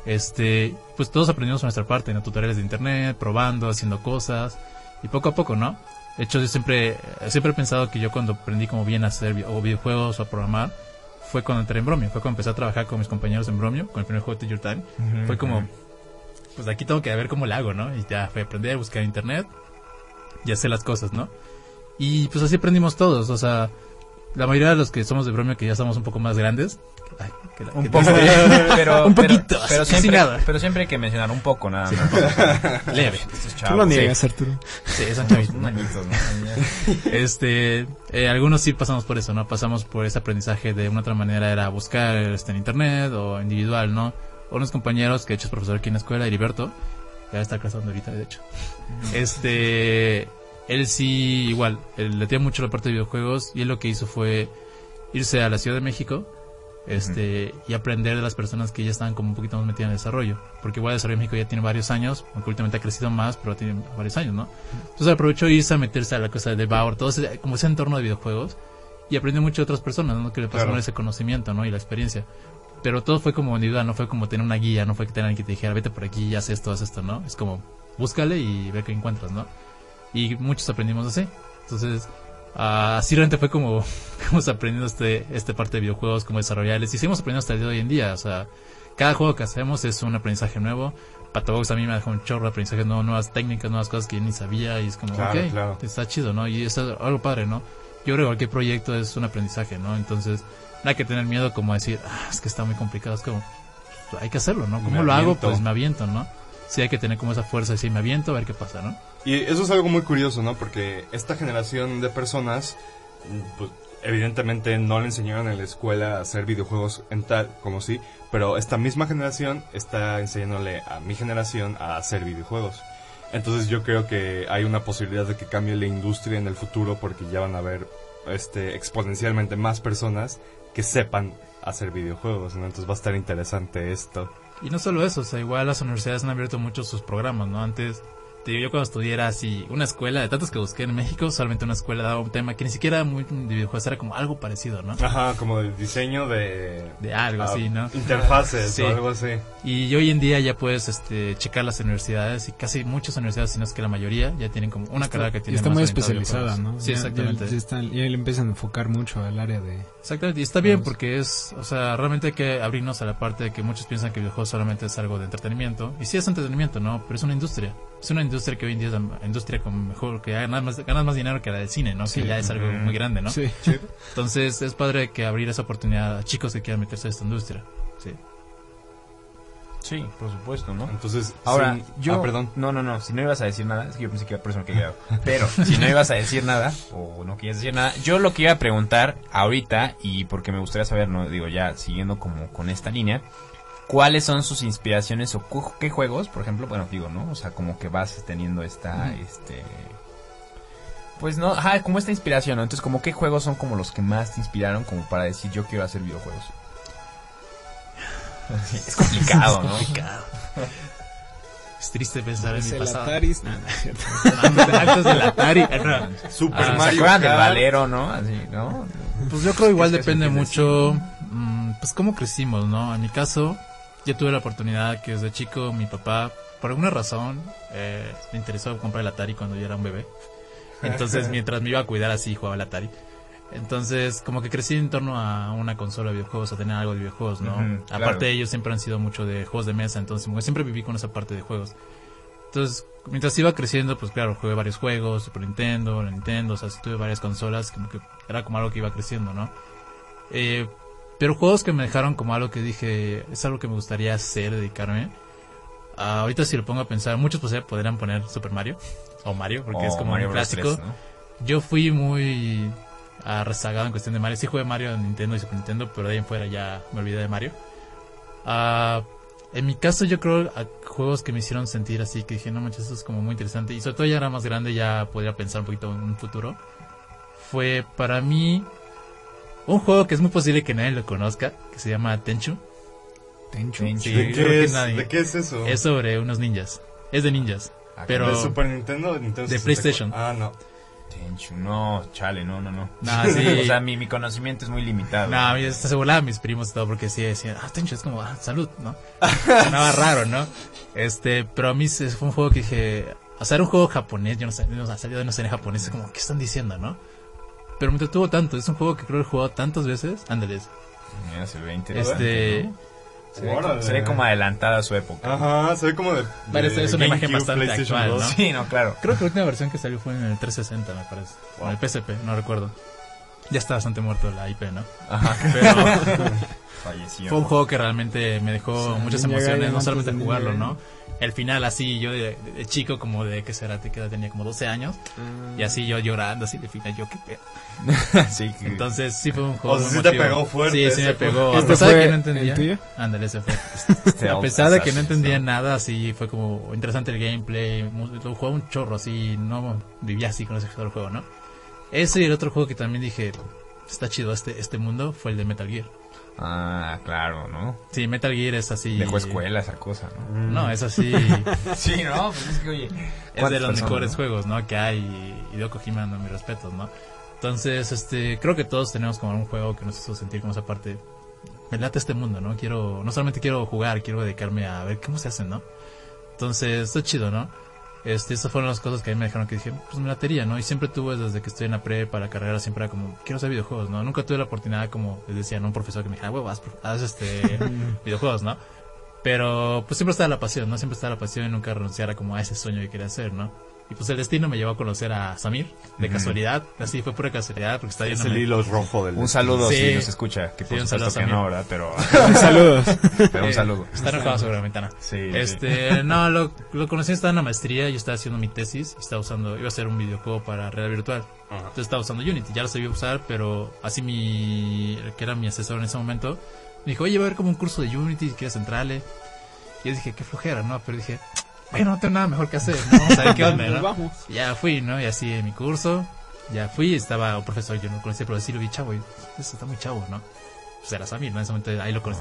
Pues todos aprendimos nuestra parte, ¿no? Tutoriales de internet, probando, haciendo cosas, y poco a poco, ¿no? De hecho, yo siempre he pensado que yo cuando aprendí como bien a hacer videojuegos o a programar, fue cuando entré en Bromio, fue cuando empecé a trabajar con mis compañeros en Bromio, con el primer juego de Your Time. Fue como, pues aquí tengo que ver cómo le hago, ¿no? Y ya fue aprender, buscar en internet y hacer las cosas, ¿no? Y pues así aprendimos todos, o sea, la mayoría de los que somos de Bromio, que ya estamos un poco más grandes, un poco, pero un poquito, pero siempre hay que mencionar un poco, nada más. Leve. Tú lo niegas, Arturo. Sí, son chavitos, ¿no? Algunos sí pasamos por eso, ¿no? Pasamos por ese aprendizaje de una otra manera, era buscar en internet o individual, ¿no? Unos compañeros que de hecho es profesor aquí en la escuela, Heriberto, que está casando ahorita, de hecho. Él sí, igual, él le tiene mucho la parte de videojuegos y él lo que hizo fue irse a la Ciudad de México y aprender de las personas que ya estaban como un poquito más metidas en el desarrollo, porque igual el desarrollo de México ya tiene varios años, aunque últimamente ha crecido más, pero tiene varios años, ¿no? Entonces aprovechó irse a meterse a la cosa de Devour, todo como ese entorno de videojuegos, y aprendió mucho de otras personas, ¿no? Que le pasaron ese conocimiento, ¿no? Y la experiencia. Pero todo fue como individual, no fue como tener una guía, no fue que tener alguien que te dijera, vete por aquí y haz esto, ¿no? Es como, búscale y ve qué encuentras, ¿no? Y muchos aprendimos así. Entonces, así realmente fue como hemos aprendido esta parte de videojuegos, como desarrollarles, y seguimos aprendiendo hasta el día de hoy en día. O sea, cada juego que hacemos es un aprendizaje nuevo. Patobox a mí me dejó un chorro de aprendizaje nuevo, nuevas técnicas, nuevas cosas que yo ni sabía, y es como, claro. Está chido, ¿no? Y es algo padre, ¿no? Yo creo que cualquier proyecto es un aprendizaje, ¿no? Entonces, no hay que tener miedo como decir, es que está muy complicado, es como, hay que hacerlo, ¿no? ¿Cómo lo hago? Pues me aviento, ¿no? Sí, hay que tener como esa fuerza de decir, me aviento a ver qué pasa, ¿no? Y eso es algo muy curioso, ¿no? Porque esta generación de personas, pues, evidentemente no le enseñaron en la escuela a hacer videojuegos en tal como sí, pero esta misma generación está enseñándole a mi generación a hacer videojuegos. Entonces yo creo que hay una posibilidad de que cambie la industria en el futuro, porque ya van a haber exponencialmente más personas que sepan hacer videojuegos, ¿no? Entonces va a estar interesante esto. Y no solo eso, o sea, igual las universidades han abierto mucho sus programas, ¿no? Antes, te digo, yo cuando estudié era así, una escuela, de tantos que busqué en México, solamente una escuela daba un tema que ni siquiera era muy de videojuegos, era como algo parecido, ¿no? Ajá, como de diseño de algo así, ¿no? Interfaces Sí. o algo así. Y hoy en día ya puedes checar las universidades, y casi muchas universidades, si no es que la mayoría, ya tienen como una carrera que tiene está más muy orientada a especializada, videojuegos. ¿no? Sí, exactamente. Ya le empiezan a enfocar mucho al área de... Exactamente, y está bien porque o sea, realmente hay que abrirnos a la parte de que muchos piensan que videojuegos solamente es algo de entretenimiento, y sí es entretenimiento, ¿no? Pero es una industria que hoy en día es la industria con mejor, que ganas más dinero que la del cine, ¿no? Sí. Que ya es algo muy grande, ¿no? Sí. Entonces es padre que abrir esa oportunidad a chicos que quieran meterse a esta industria. Sí. Sí, por supuesto, ¿no? Entonces, Ahora, sí. yo... perdón. No, si no ibas a decir nada, es que yo pensé que era por eso me quedaba. Pero, si no ibas a decir nada, o no querías decir nada, yo lo que iba a preguntar ahorita, y porque me gustaría saber, no digo, ya siguiendo como con esta línea, ¿cuáles son sus inspiraciones o qué juegos, por ejemplo? Bueno, digo, ¿no? O sea, como que vas teniendo esta, pues no, como esta inspiración, ¿no? Entonces, como qué juegos son como los que más te inspiraron como para decir yo quiero hacer videojuegos. Es complicado, ¿no? Es triste pensar en mi pasado. Atari. Antes del Atari. Super ¿Se Mario acuerdan del Kart. Valero, no? Así, ¿no? Pues yo creo igual Es que depende sí, mucho, pues cómo crecimos, ¿no? En mi caso, yo tuve la oportunidad que desde chico mi papá, por alguna razón, le interesó comprar el Atari cuando yo era un bebé. Entonces, mientras me iba a cuidar así, jugaba el Atari. Entonces, como que crecí en torno a una consola de videojuegos, a tener algo de videojuegos, ¿no? Ujú, claro. Aparte, ellos siempre han sido mucho de juegos de mesa, entonces como que siempre viví con esa parte de juegos. Entonces, mientras iba creciendo, pues claro, jugué varios juegos, Super Nintendo, la Nintendo, o sea, sí tuve varias consolas, como que era como algo que iba creciendo, ¿no? Pero juegos que me dejaron como algo que dije, es algo que me gustaría hacer, dedicarme. Ahorita si lo pongo a pensar, muchos pues podrían poner Super Mario, o Mario, porque es como Mario un Bros. clásico. 3, ¿no? Yo fui muy rezagado en cuestión de Mario. Sí jugué Mario en Nintendo y Super Nintendo, pero de ahí en fuera ya me olvidé de Mario. En mi caso yo creo a juegos que me hicieron sentir así, que dije, no manches, esto es como muy interesante. Y sobre todo ya era más grande, ya podría pensar un poquito en un futuro. Fue para mí un juego que es muy posible que nadie lo conozca, que se llama Tenchu. Tenchu. Sí, ¿De yo creo qué que es? nadie. ¿De qué es eso? Es sobre unos ninjas. Es de ninjas. Pero ¿De Super Nintendo o de Nintendo de 64? PlayStation. Ah, no. Tenchu, no, chale, no. Nah, sí. O sea, mi conocimiento es muy limitado. No, a mí se volaban mis primos y todo porque sí decían, Tenchu es como, salud, ¿no? Sonaba raro, ¿no? Pero a mí fue un juego que dije, o sea, era un juego japonés, yo no sé, salió de no sé en japonés, es como, ¿qué están diciendo, no? Pero me entretuvo tanto, es un juego que creo que he jugado tantas veces, ándales. Mira, se ve interesante, ¿no? Órale. Se ve como adelantada a su época. Ajá, se ve como de Vale, es una imagen GameCube, bastante PlayStation actual, 2. ¿no? Sí, no, claro. Creo que la última versión que salió fue en el 360, me parece. O en el PSP, no recuerdo. Ya está bastante muerto la IP, ¿no? Ajá. Pero Falleció. fue un juego que realmente me dejó muchas emociones, no solamente antes de jugarlo, Ninja ¿no? El final así, yo de chico, como de, ¿qué será? Tenía como 12 años. Y así yo llorando, así de final, yo qué pedo. Sí, que... Entonces sí fue un juego O sea, muy sí te emotivo. pegó fuerte Sí, sí me ese pegó. juego. A pesar de que no ¿El entendía. tuyo? Ándale, ese fue. Stealth A pesar de que no Assassin, entendía nada, sí fue como interesante el gameplay. Lo jugaba un chorro, así, no vivía así con ese juego, ¿no? Ese y el otro juego que también dije, está chido este mundo, fue el de Metal Gear. Ah, claro, ¿no? Sí, Metal Gear es así. Dejó escuela esa cosa, ¿no? No, es así. Sí, ¿no? Pues es que, oye... Es de los personas, mejores ¿no? juegos, ¿no? Que hay. Y Hideo Kojima, no, mis respetos, ¿no? Entonces, creo que todos tenemos como un juego que nos hizo sentir como esa parte. Me late este mundo, ¿no? No solamente quiero jugar, quiero dedicarme a ver cómo se hacen, ¿no? Entonces, está chido, ¿no? Esas fueron las cosas que a mí me dijeron que dije, pues me latería, ¿no? Y siempre tuve, desde que estoy en la prepa, la carrera, siempre era como, quiero hacer videojuegos, ¿no? Nunca tuve la oportunidad, como les decía, ¿no? Un profesor que me dijera, huevo, haz videojuegos, ¿no? Pero pues siempre estaba la pasión, ¿no? Siempre estaba la pasión y nunca renunciara como a ese sueño que quería hacer, ¿no? Y pues el destino me llevó a conocer a Samir, de casualidad, así fue pura casualidad, porque está Es el hilo rojo del... Un saludo Sí. si nos escucha, que Sí, por un supuesto saludo que a no, ¿verdad? Pero, Saludos. pero un saludo. Está enojado sobre la ventana. Sí, No, lo conocí, estaba en la maestría, yo estaba haciendo mi tesis, iba a hacer un videojuego para realidad virtual. Entonces estaba usando Unity, ya lo sabía usar, pero así que era mi asesor en ese momento, me dijo, oye, va a haber como un curso de Unity, si quieres entrarle. Y yo dije, qué flojera, ¿no? Pero dije, bueno, no tengo nada mejor que hacer, ¿no? Vamos a ver qué onda, ¿no? Vamos. Ya fui, ¿no? Y así en mi curso, ya fui, estaba un profesor, yo no conocía, pero sí lo vi chavo, y eso está muy chavo, ¿no? Pues era Samir, ¿no? En ese momento ahí lo conocí.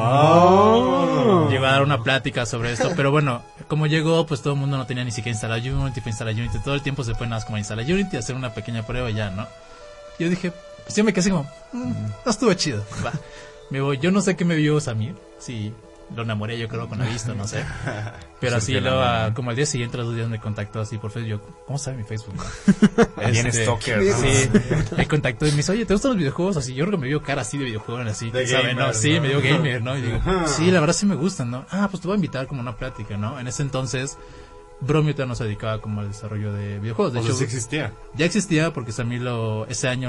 Llegó a dar una plática sobre esto, pero bueno, como llegó, pues todo el mundo no tenía ni siquiera instalado Unity, fue instalar Unity, todo el tiempo se fue nada más como a instalar Unity, hacer una pequeña prueba y ya, ¿no? Y yo dije, pues yo me quedé así como, no estuvo chido, va. Me voy, yo no sé qué me vio Samir, sí, lo enamoré yo creo con la vista, no sé. Pero así luego, como al día siguiente, los 2 días me contactó así por Facebook, yo, ¿cómo sabe mi Facebook? ¿No? Bien stalker, ¿no? Sí, me contactó y me dice, oye, ¿te gustan los videojuegos? Así, yo creo que me vio cara así de videojuego, así, De ¿sabe? gamer, ¿no? Sí, ¿no? me dio gamer, ¿no? Y digo, sí, la verdad sí me gustan, ¿no? Ah, pues te voy a invitar como a una plática, ¿no? En ese entonces, Bromio todavía no se dedicaba como al desarrollo de videojuegos. De O sea, hecho, sí existía. ya existía porque Samir ese año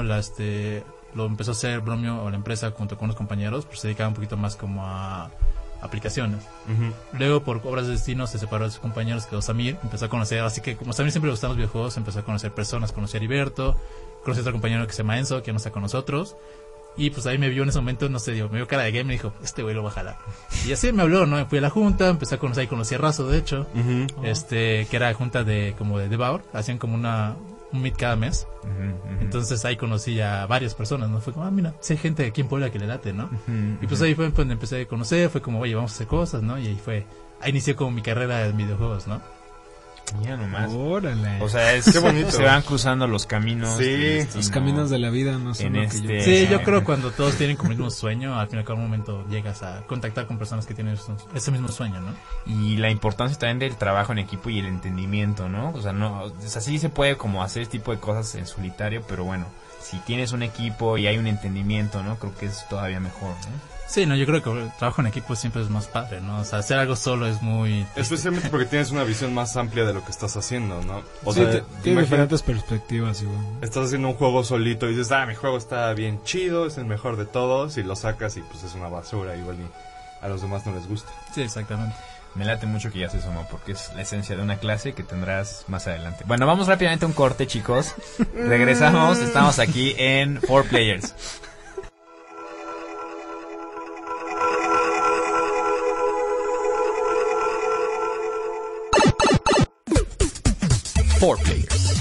lo empezó a hacer Bromio o la empresa junto con unos compañeros, pues se dedicaba un poquito más como a aplicaciones. Luego por obras de destino se separó de sus compañeros, quedó Samir, empezó a conocer, así que como Samir siempre le gustaban los videojuegos, empezó a conocer personas, conocí a Heriberto, conocí a otro compañero que se llama Enzo, que ya no está con nosotros, y pues ahí me vio en ese momento, no sé, me vio cara de game y me dijo, este güey lo va a jalar. Y así me habló, ¿no? Fui a la junta, empecé a conocer, ahí conocí a Razo, de hecho, que era junta como de Devour, hacían como un meet cada mes. Entonces ahí conocí a varias personas, ¿no? Fue como, mira, sí hay gente aquí en Puebla que le late, ¿no? Y pues ahí fue donde empecé a conocer, fue como, oye, vamos a hacer cosas, ¿no? Y ahí inicié como mi carrera de videojuegos, ¿no? Mira nomás. Órale. O sea, Qué bonito. se van cruzando los caminos. Sí. del destino. Los caminos de la vida no son En lo que yo... este- Sí, yo creo cuando todos tienen como el mismo sueño, al final de algún momento llegas a contactar con personas que tienen ese mismo sueño, ¿no? Y la importancia también del trabajo en equipo y el entendimiento, ¿no? O sea, sí se puede como hacer este tipo de cosas en solitario, pero bueno, si tienes un equipo y hay un entendimiento, ¿no? Creo que es todavía mejor, ¿no? Sí, no, yo creo que el trabajo en equipo siempre es más padre, ¿no? O sea, hacer algo solo es muy... Especialmente porque tienes una visión más amplia de lo que estás haciendo, ¿no? O Sí, sea, tiene imagina- diferentes perspectivas igual. Estás haciendo un juego solito y dices, mi juego está bien chido, es el mejor de todos, y lo sacas y pues es una basura, igual y a los demás no les gusta. Sí, exactamente. Me late mucho que ya se suma porque es la esencia de una clase que tendrás más adelante. Bueno, vamos rápidamente a un corte, chicos. Regresamos, estamos aquí en 4Players. Four Players.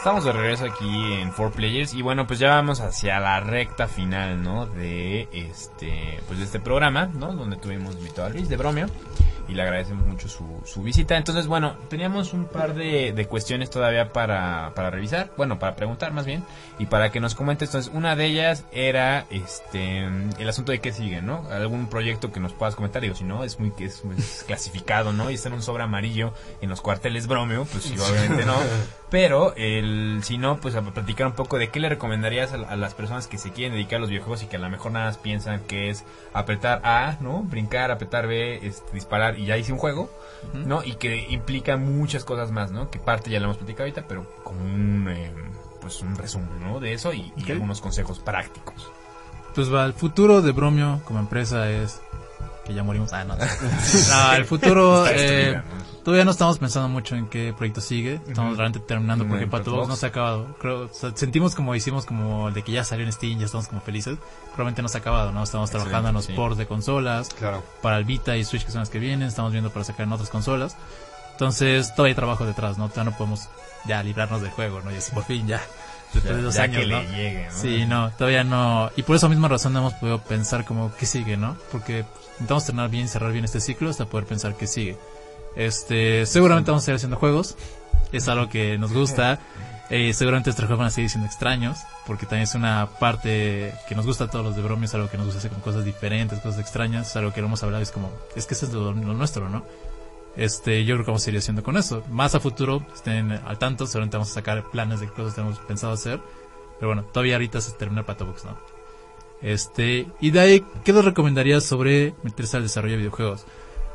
Estamos de regreso aquí en 4Players y bueno, pues ya vamos hacia la recta final, ¿no? De este programa, ¿no? Donde tuvimos invitado a Luis de Bromio y le agradecemos mucho su visita. Entonces, bueno, teníamos un par de cuestiones todavía para revisar, bueno, para preguntar más bien y para que nos comentes. Entonces, una de ellas era el asunto de qué sigue, ¿no? Algún proyecto que nos puedas comentar. Digo, si no, es clasificado, ¿no? Y está en un sobre amarillo en los cuarteles Bromio, pues sí, obviamente no. Pero, si no, pues a platicar un poco de qué le recomendarías a las personas que se quieren dedicar a los videojuegos y que a lo mejor nada más piensan que es apretar A, ¿no? Brincar, apretar B, disparar y ya hice un juego, ¿no? Y que implica muchas cosas más, ¿no? Que parte ya lo hemos platicado ahorita, pero como un resumen, ¿no? De eso y algunos consejos prácticos. Pues va, el futuro de Bromio como empresa es que ya morimos. El futuro todavía no estamos pensando mucho en qué proyecto sigue. Estamos realmente terminando porque Patobox no se ha acabado. Creo, sentimos como hicimos como de que ya salió en Steam, ya estamos como felices. Probablemente no se ha acabado, ¿no? Estamos trabajando en los ports de consolas para el Vita y Switch que son las que vienen. Estamos viendo para sacar en otras consolas. Entonces todavía hay trabajo detrás, ¿no? Todavía no podemos ya librarnos del juego, ¿no? Y así por fin ya. Después de 2 años, que ¿no? le llegue, ¿no? Sí, no, todavía no. Y por esa misma razón no hemos podido pensar como qué sigue, ¿no? Porque intentamos terminar bien, cerrar bien este ciclo hasta poder pensar qué sigue. Seguramente vamos a seguir haciendo juegos. Es algo que nos gusta. Seguramente estos juegos van a seguir siendo extraños. Porque también es una parte que nos gusta a todos los de Bromio. Es algo que nos gusta hacer con cosas diferentes, cosas extrañas. Es algo que no hemos hablado. Es que eso es lo nuestro, ¿no? Yo creo que vamos a seguir haciendo con eso. Más a futuro, estén al tanto. Seguramente vamos a sacar planes de cosas que tenemos pensado hacer. Pero bueno, todavía ahorita se termina el Patobox, ¿no? Y de ahí, ¿qué nos recomendarías sobre meterse al desarrollo de videojuegos?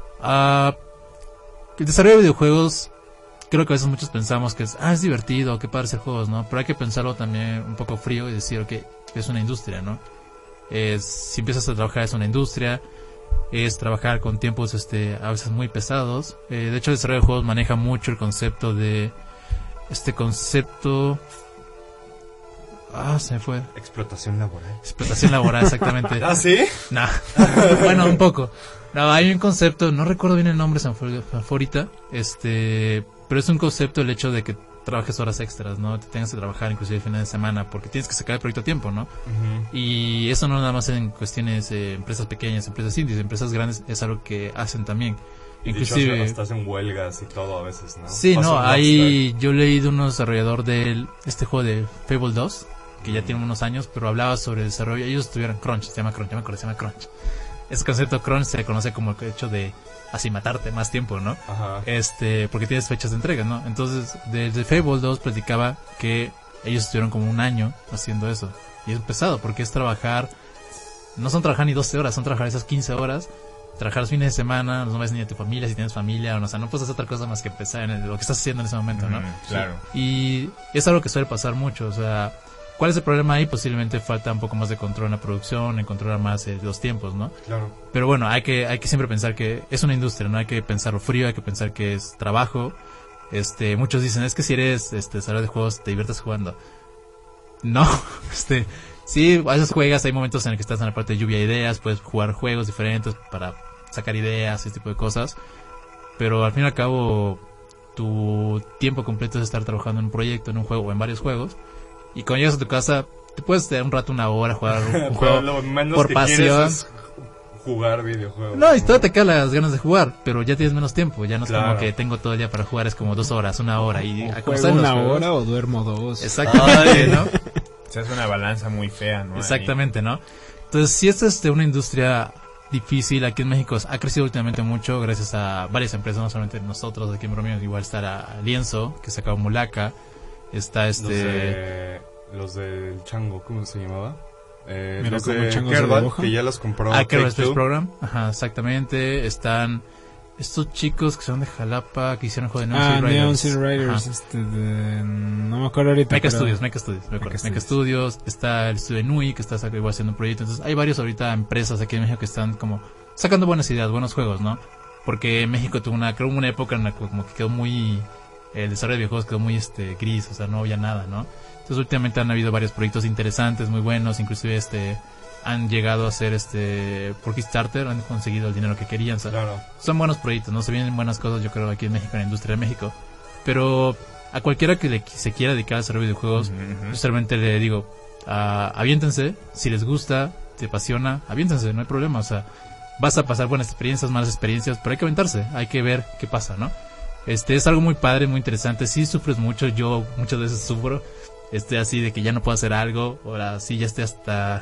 El desarrollo de videojuegos, creo que a veces muchos pensamos que es divertido, qué padre hacer juegos, ¿no? Pero hay que pensarlo también un poco frío y decir, ok, es una industria, ¿no? Si empiezas a trabajar es una industria, es trabajar con tiempos a veces muy pesados. De hecho, el desarrollo de juegos maneja mucho el concepto de se me fue. Explotación laboral. Explotación laboral, exactamente. ¿Ah, sí? No. Bueno, un poco. No, hay un concepto, no recuerdo bien el nombre, se me fue ahorita. Pero es un concepto el hecho de que trabajes horas extras, ¿no? Te tengas que trabajar inclusive el fin de semana porque tienes que sacar el proyecto a tiempo, ¿no? Y eso no nada más en cuestiones empresas pequeñas, empresas indies, empresas grandes es algo que hacen también. Inclusive de hecho, estás en huelgas y todo a veces, ¿no? Sí, yo leí de un desarrollador de este juego de Fable 2 que ya tiene unos años, pero hablaba sobre el desarrollo. Ellos tuvieron Crunch, se llama Crunch. Ese concepto Crunch se conoce como el hecho de así matarte más tiempo, ¿no? Ajá. Porque tienes fechas de entrega, ¿no? Entonces, desde Fable 2 platicaba que ellos estuvieron como 1 año haciendo eso. Y es pesado, porque es trabajar, no son trabajar ni 12 horas, son trabajar esas 15 horas, trabajar los fines de semana, no ves ni a tu familia, si tienes familia, o sea, no puedes hacer otra cosa más que pensar en lo que estás haciendo en ese momento, ¿no? Claro. Y es algo que suele pasar mucho, o sea, ¿cuál es el problema ahí? Posiblemente falta un poco más de control en la producción, en controlar más los tiempos, ¿no? Claro. Pero bueno, hay que siempre pensar que es una industria, no hay que pensarlo frío, hay que pensar que es trabajo. Muchos dicen, es que si eres desarrollador de juegos te diviertes jugando. No, sí, a veces juegas, hay momentos en el que estás en la parte de lluvia de ideas, puedes jugar juegos diferentes para sacar ideas, ese tipo de cosas. Pero al fin y al cabo, tu tiempo completo es estar trabajando en un proyecto, en un juego o en varios juegos. Y cuando llegas a tu casa, te puedes dar un rato, 1 hora, jugar un juego lo menos por que pasión. Es jugar videojuegos. No, y todavía te quedan las ganas de jugar, pero ya tienes menos tiempo. Ya no es como que tengo todo el día para jugar, es como 2 horas, 1 hora. Y juego 1 hora o duermo 2. Exactamente, ¿no? O sea, es una balanza muy fea, ¿no? Exactamente, ¿no? Entonces, si esta es una industria difícil, aquí en México ha crecido últimamente mucho gracias a varias empresas, no solamente nosotros aquí en Bromio, igual está Lienzo, que sacaba Mulaka, está los del Chango, ¿cómo se llamaba? Los de Kerbal, que ya los compró. Kerbal Space Program, ajá, exactamente. Están estos chicos que son de Jalapa, que hicieron juego de Neon City Riders, no me acuerdo ahorita. Mecha Studios, está el estudio de Nui, que está igual haciendo un proyecto. Entonces hay varios ahorita empresas aquí en México que están como sacando buenas ideas, buenos juegos, ¿no? Porque México tuvo una época en la que como que quedó muy, el desarrollo de videojuegos quedó muy gris, o sea, no había nada, ¿no? Entonces últimamente han habido varios proyectos interesantes, muy buenos, inclusive han llegado a hacer por Kickstarter, han conseguido el dinero que querían, o sea, son buenos proyectos, no se vienen buenas cosas, yo creo, aquí en México, en la industria de México, pero a cualquiera que se quiera dedicar a hacer videojuegos, justamente le digo, aviéntense, si les gusta, te apasiona, aviéntense, no hay problema, o sea, vas a pasar buenas experiencias, malas experiencias, pero hay que aventarse, hay que ver qué pasa, ¿no? Es algo muy padre, muy interesante, sí sufres mucho, yo muchas veces sufro, así de que ya no puedo hacer algo, ahora sí ya estoy hasta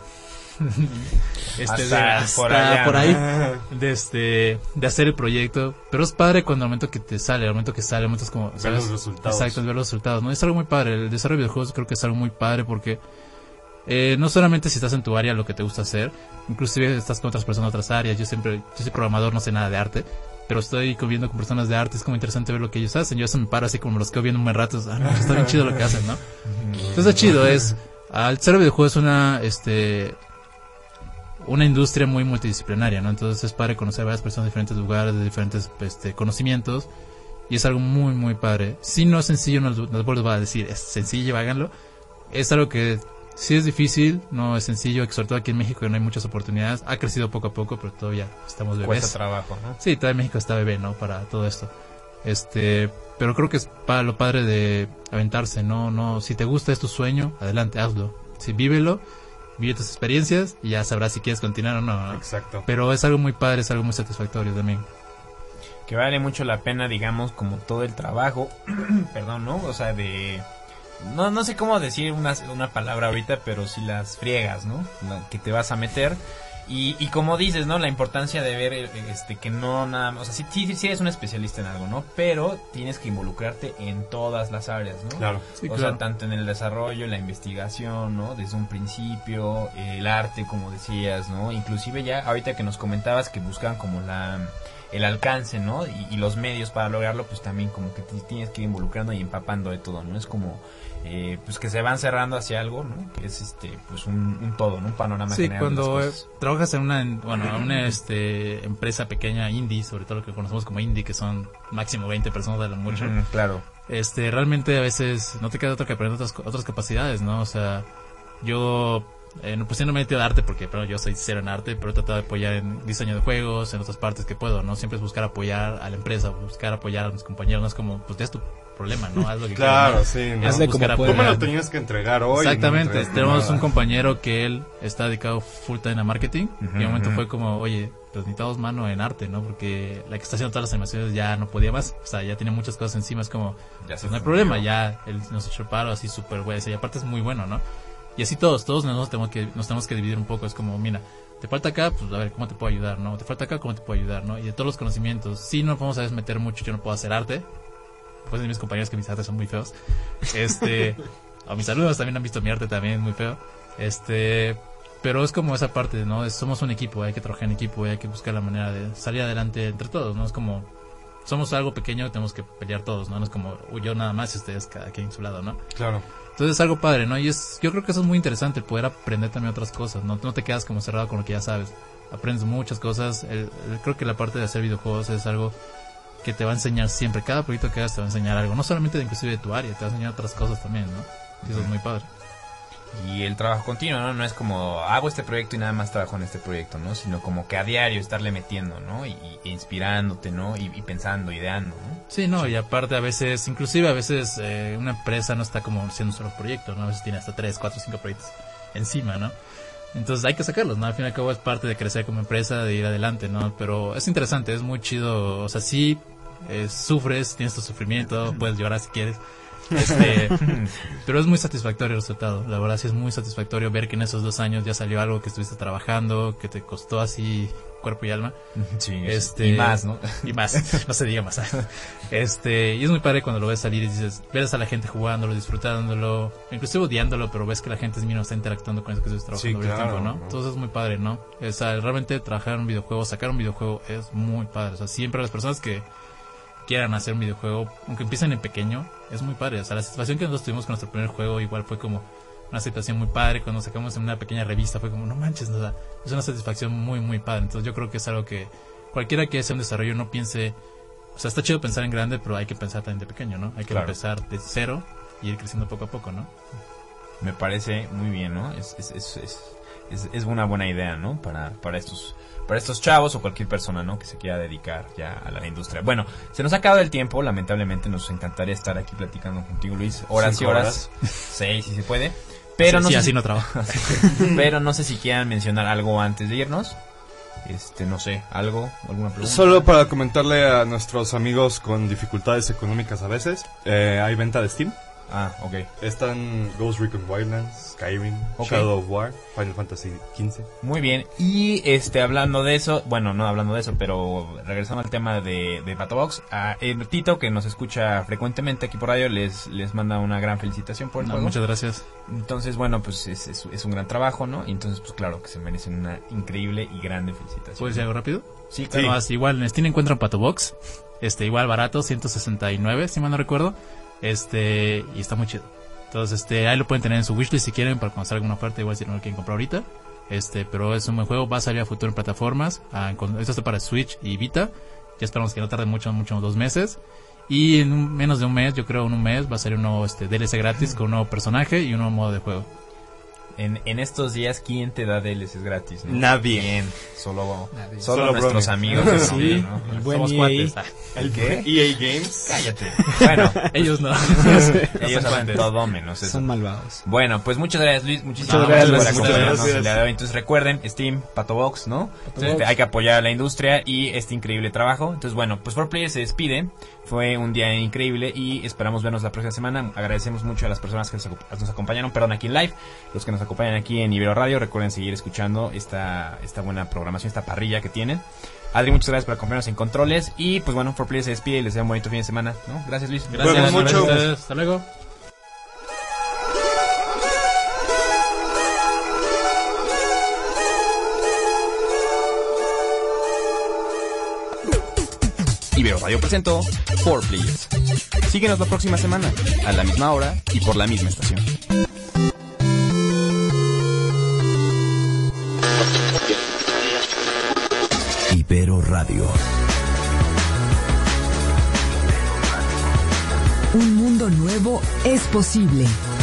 por ahí de hacer el proyecto, pero es padre cuando al momento que te sale, al momento que sale, al momento es como ver los resultados. Exacto, ver los resultados, ¿no? Es algo muy padre, el desarrollo de videojuegos creo que es algo muy padre porque no solamente si estás en tu área lo que te gusta hacer, inclusive estás con otras personas en otras áreas. Yo soy programador, no sé nada de arte, pero estoy conviviendo con personas de arte, es como interesante ver lo que ellos hacen. Yo eso me paro así como me los quedo viendo un buen rato, no, está bien chido lo que hacen, ¿no? Entonces es chido, al ser videojuegos es una industria muy multidisciplinaria, ¿no? Entonces es padre conocer a varias personas de diferentes lugares, de diferentes conocimientos, y es algo muy muy padre. Si no es sencillo, no les vuelvo a decir, es sencillo, háganlo. Es algo que sí es difícil, no es sencillo, sobre todo aquí en México no hay muchas oportunidades. Ha crecido poco a poco, pero todavía estamos bebés. Cuesta trabajo, ¿no? Sí, todavía México está bebé, ¿no? Para todo esto. Pero creo que es lo padre de aventarse, no, si te gusta, es tu sueño, adelante, hazlo. Sí, vívelo, vive tus experiencias y ya sabrás si quieres continuar o no, ¿no? Exacto. Pero es algo muy padre, es algo muy satisfactorio también. Que vale mucho la pena, digamos, como todo el trabajo, perdón, ¿no? O sea, no sé cómo decir una palabra ahorita, pero si las friegas, ¿no? Que te vas a meter. Y como dices, ¿no? La importancia de ver que no nada más, o sea, sí eres un especialista en algo, ¿no? Pero tienes que involucrarte en todas las áreas, ¿no? Claro. Sí, o sea, tanto en el desarrollo, la investigación, ¿no? Desde un principio, el arte, como decías, ¿no? Inclusive ya ahorita que nos comentabas que buscan como el alcance, ¿no? Y los medios para lograrlo, pues también como que te tienes que ir involucrando y empapando de todo, ¿no? Es como pues que se van cerrando hacia algo, ¿no? Que es pues un todo, ¿no? Un panorama general. Sí, cuando trabajas en una empresa pequeña indie, sobre todo lo que conocemos como indie, que son máximo 20 personas de la mucho. Claro. Realmente a veces no te queda otra que aprender otras capacidades, ¿no? O sea, yo pues no me he metido de arte porque yo soy cero en arte, pero he tratado de apoyar en diseño de juegos, en otras partes que puedo, ¿no? Siempre es buscar apoyar a la empresa, buscar apoyar a mis compañeros, no es como, pues ya es tu problema, ¿no? Haz lo que claro, quieras, ¿no? sí, ¿no? Hazle como puedas. Tú me lo tenías que entregar hoy. Exactamente, no tenemos un compañero que él está dedicado full time a marketing, y en un momento fue como, oye, pues necesitamos mano en arte, ¿no? Porque la que está haciendo todas las animaciones ya no podía más, o sea, ya tiene muchas cosas encima, es como, ya pues no hay problema, ya él nos echó el paro así súper güey, y aparte es muy bueno, ¿no? Y así todos nos tenemos que dividir un poco, es como, mira, te falta acá, pues a ver, ¿cómo te puedo ayudar, no? Te falta acá, ¿cómo te puedo ayudar, no? Y de todos los conocimientos, sí, no podemos a veces meter mucho, yo no puedo hacer arte, pues de mis compañeros que mis artes son muy feos, a mis alumnos también han visto mi arte también muy feo, pero es como esa parte, ¿no? Somos un equipo, hay que trabajar en equipo, hay que buscar la manera de salir adelante entre todos, ¿no? Es como, somos algo pequeño, tenemos que pelear todos, ¿no? No es como yo nada más y ustedes cada quien en su lado, ¿no? Claro. Entonces es algo padre, ¿no? Yo creo que eso es muy interesante, el poder aprender también otras cosas, ¿no? No te quedas como cerrado con lo que ya sabes, aprendes muchas cosas. Creo que la parte de hacer videojuegos es algo que te va a enseñar siempre, cada proyecto que hagas te va a enseñar algo, no solamente inclusive de tu área, te va a enseñar otras cosas también, ¿no? Y eso es muy padre. Y el trabajo continuo, ¿no? No es como hago este proyecto y nada más trabajo en este proyecto, ¿no? Sino como que a diario estarle metiendo, ¿no? Y inspirándote, ¿no? Y pensando, ideando, ¿no? Sí, no, sí. Y aparte a veces, inclusive a veces una empresa no está como haciendo un solo proyecto, ¿no? A veces tiene hasta 3, 4, 5 proyectos encima, ¿no? Entonces hay que sacarlos, ¿no? Al fin y al cabo es parte de crecer como empresa, de ir adelante, ¿no? Pero es interesante, es muy chido, o sea, sí sufres, tienes tu sufrimiento, puedes llorar si quieres. Pero es muy satisfactorio el resultado, la verdad sí es muy satisfactorio ver que en esos 2 años ya salió algo que estuviste trabajando, que te costó así cuerpo y alma. Sí, y más, ¿no? Y más, no se diga más. Y es muy padre cuando lo ves salir y dices, ves a la gente jugándolo, disfrutándolo, inclusive odiándolo, pero ves que la gente está interactuando con eso que estuviste trabajando sí, claro, tiempo, ¿no? Entonces es muy padre, ¿no? O sea, realmente trabajar en un videojuego, sacar un videojuego es muy padre, o sea, siempre las personas que quieran hacer un videojuego, aunque empiecen en pequeño, es muy padre. O sea, la situación que nosotros tuvimos con nuestro primer juego igual fue como una situación muy padre. Cuando sacamos en una pequeña revista fue como, no manches, o sea, es una satisfacción muy, muy padre. Entonces yo creo que es algo que cualquiera que hace un desarrollo no piense, o sea, está chido pensar en grande, pero hay que pensar también de pequeño, ¿no? Hay que empezar de cero y ir creciendo poco a poco, ¿no? Me parece muy bien, ¿no? es una buena idea, ¿no? Para estos chavos o cualquier persona, ¿no? Que se quiera dedicar ya a la industria. Bueno, se nos ha acabado el tiempo, lamentablemente nos encantaría estar aquí platicando contigo, Luis, horas 5 y horas. 6 si se puede. Pero no sé así si, no trabajo. pero no sé si quieran mencionar algo antes de irnos. No sé, alguna pregunta. Solo para comentarle a nuestros amigos con dificultades económicas a veces, hay venta de Steam. Ah, ok. Están Ghost Recon Wildlands, Skyrim, Ok. Shadow of War, Final Fantasy XV. Muy bien, y hablando de eso, bueno, no hablando de eso, pero regresando al tema de Patobox, a Tito, que nos escucha frecuentemente aquí por radio, les manda una gran felicitación por el juego. Muchas gracias. Entonces, bueno, pues es un gran trabajo, ¿no? Y entonces, pues claro, que se merecen una increíble y grande felicitación. ¿Puedo decir algo rápido? Sí, claro. Bueno, igual en Steam encuentran Patobox, igual barato, 169, si mal no recuerdo, y está muy chido. Entonces, ahí lo pueden tener en su wishlist si quieren, para cuando salga una oferta, igual si no lo quieren comprar ahorita. Pero es un buen juego, va a salir a futuro en plataformas. Esto está para Switch y Vita. Ya esperamos que no tarde mucho, 2 meses. Y en menos de un mes, yo creo en un mes, va a salir un nuevo DLC gratis con un nuevo personaje y un nuevo modo de juego. En estos días, ¿quién te da DLCs gratis? ¿No? Nadie. ¿Quién? Solo Solo nuestros Brony. amigos. Sí, ¿no? el buen Somos EA. cuates. ¿El qué? EA Games. Cállate. Bueno, Ellos no. ellos hacen todo menos eso. Son malvados. Bueno, pues muchas gracias, Luis. Muchísimas Muchas gracias por gracias. acompañarnos Muchas el día de hoy. Entonces recuerden, Steam, Patobox, ¿no? Entonces, hay que apoyar a la industria y este increíble trabajo. Entonces, bueno, pues 4Players se despide. Fue un día increíble y esperamos vernos la próxima semana. Agradecemos mucho a las personas que nos acompañaron, aquí en live, los que nos acompañan aquí en Ibero Radio. Recuerden seguir escuchando esta buena programación, esta parrilla que tienen. Adri, muchas gracias por acompañarnos en controles. Y pues bueno, 4Players se despide y les deseo un bonito fin de semana, ¿no? Gracias, Luis. Gracias mucho. Gracias. Hasta luego. Ibero Radio presentó 4Players. Síguenos la próxima semana, a la misma hora y por la misma estación. Ibero Radio. Un mundo nuevo es posible.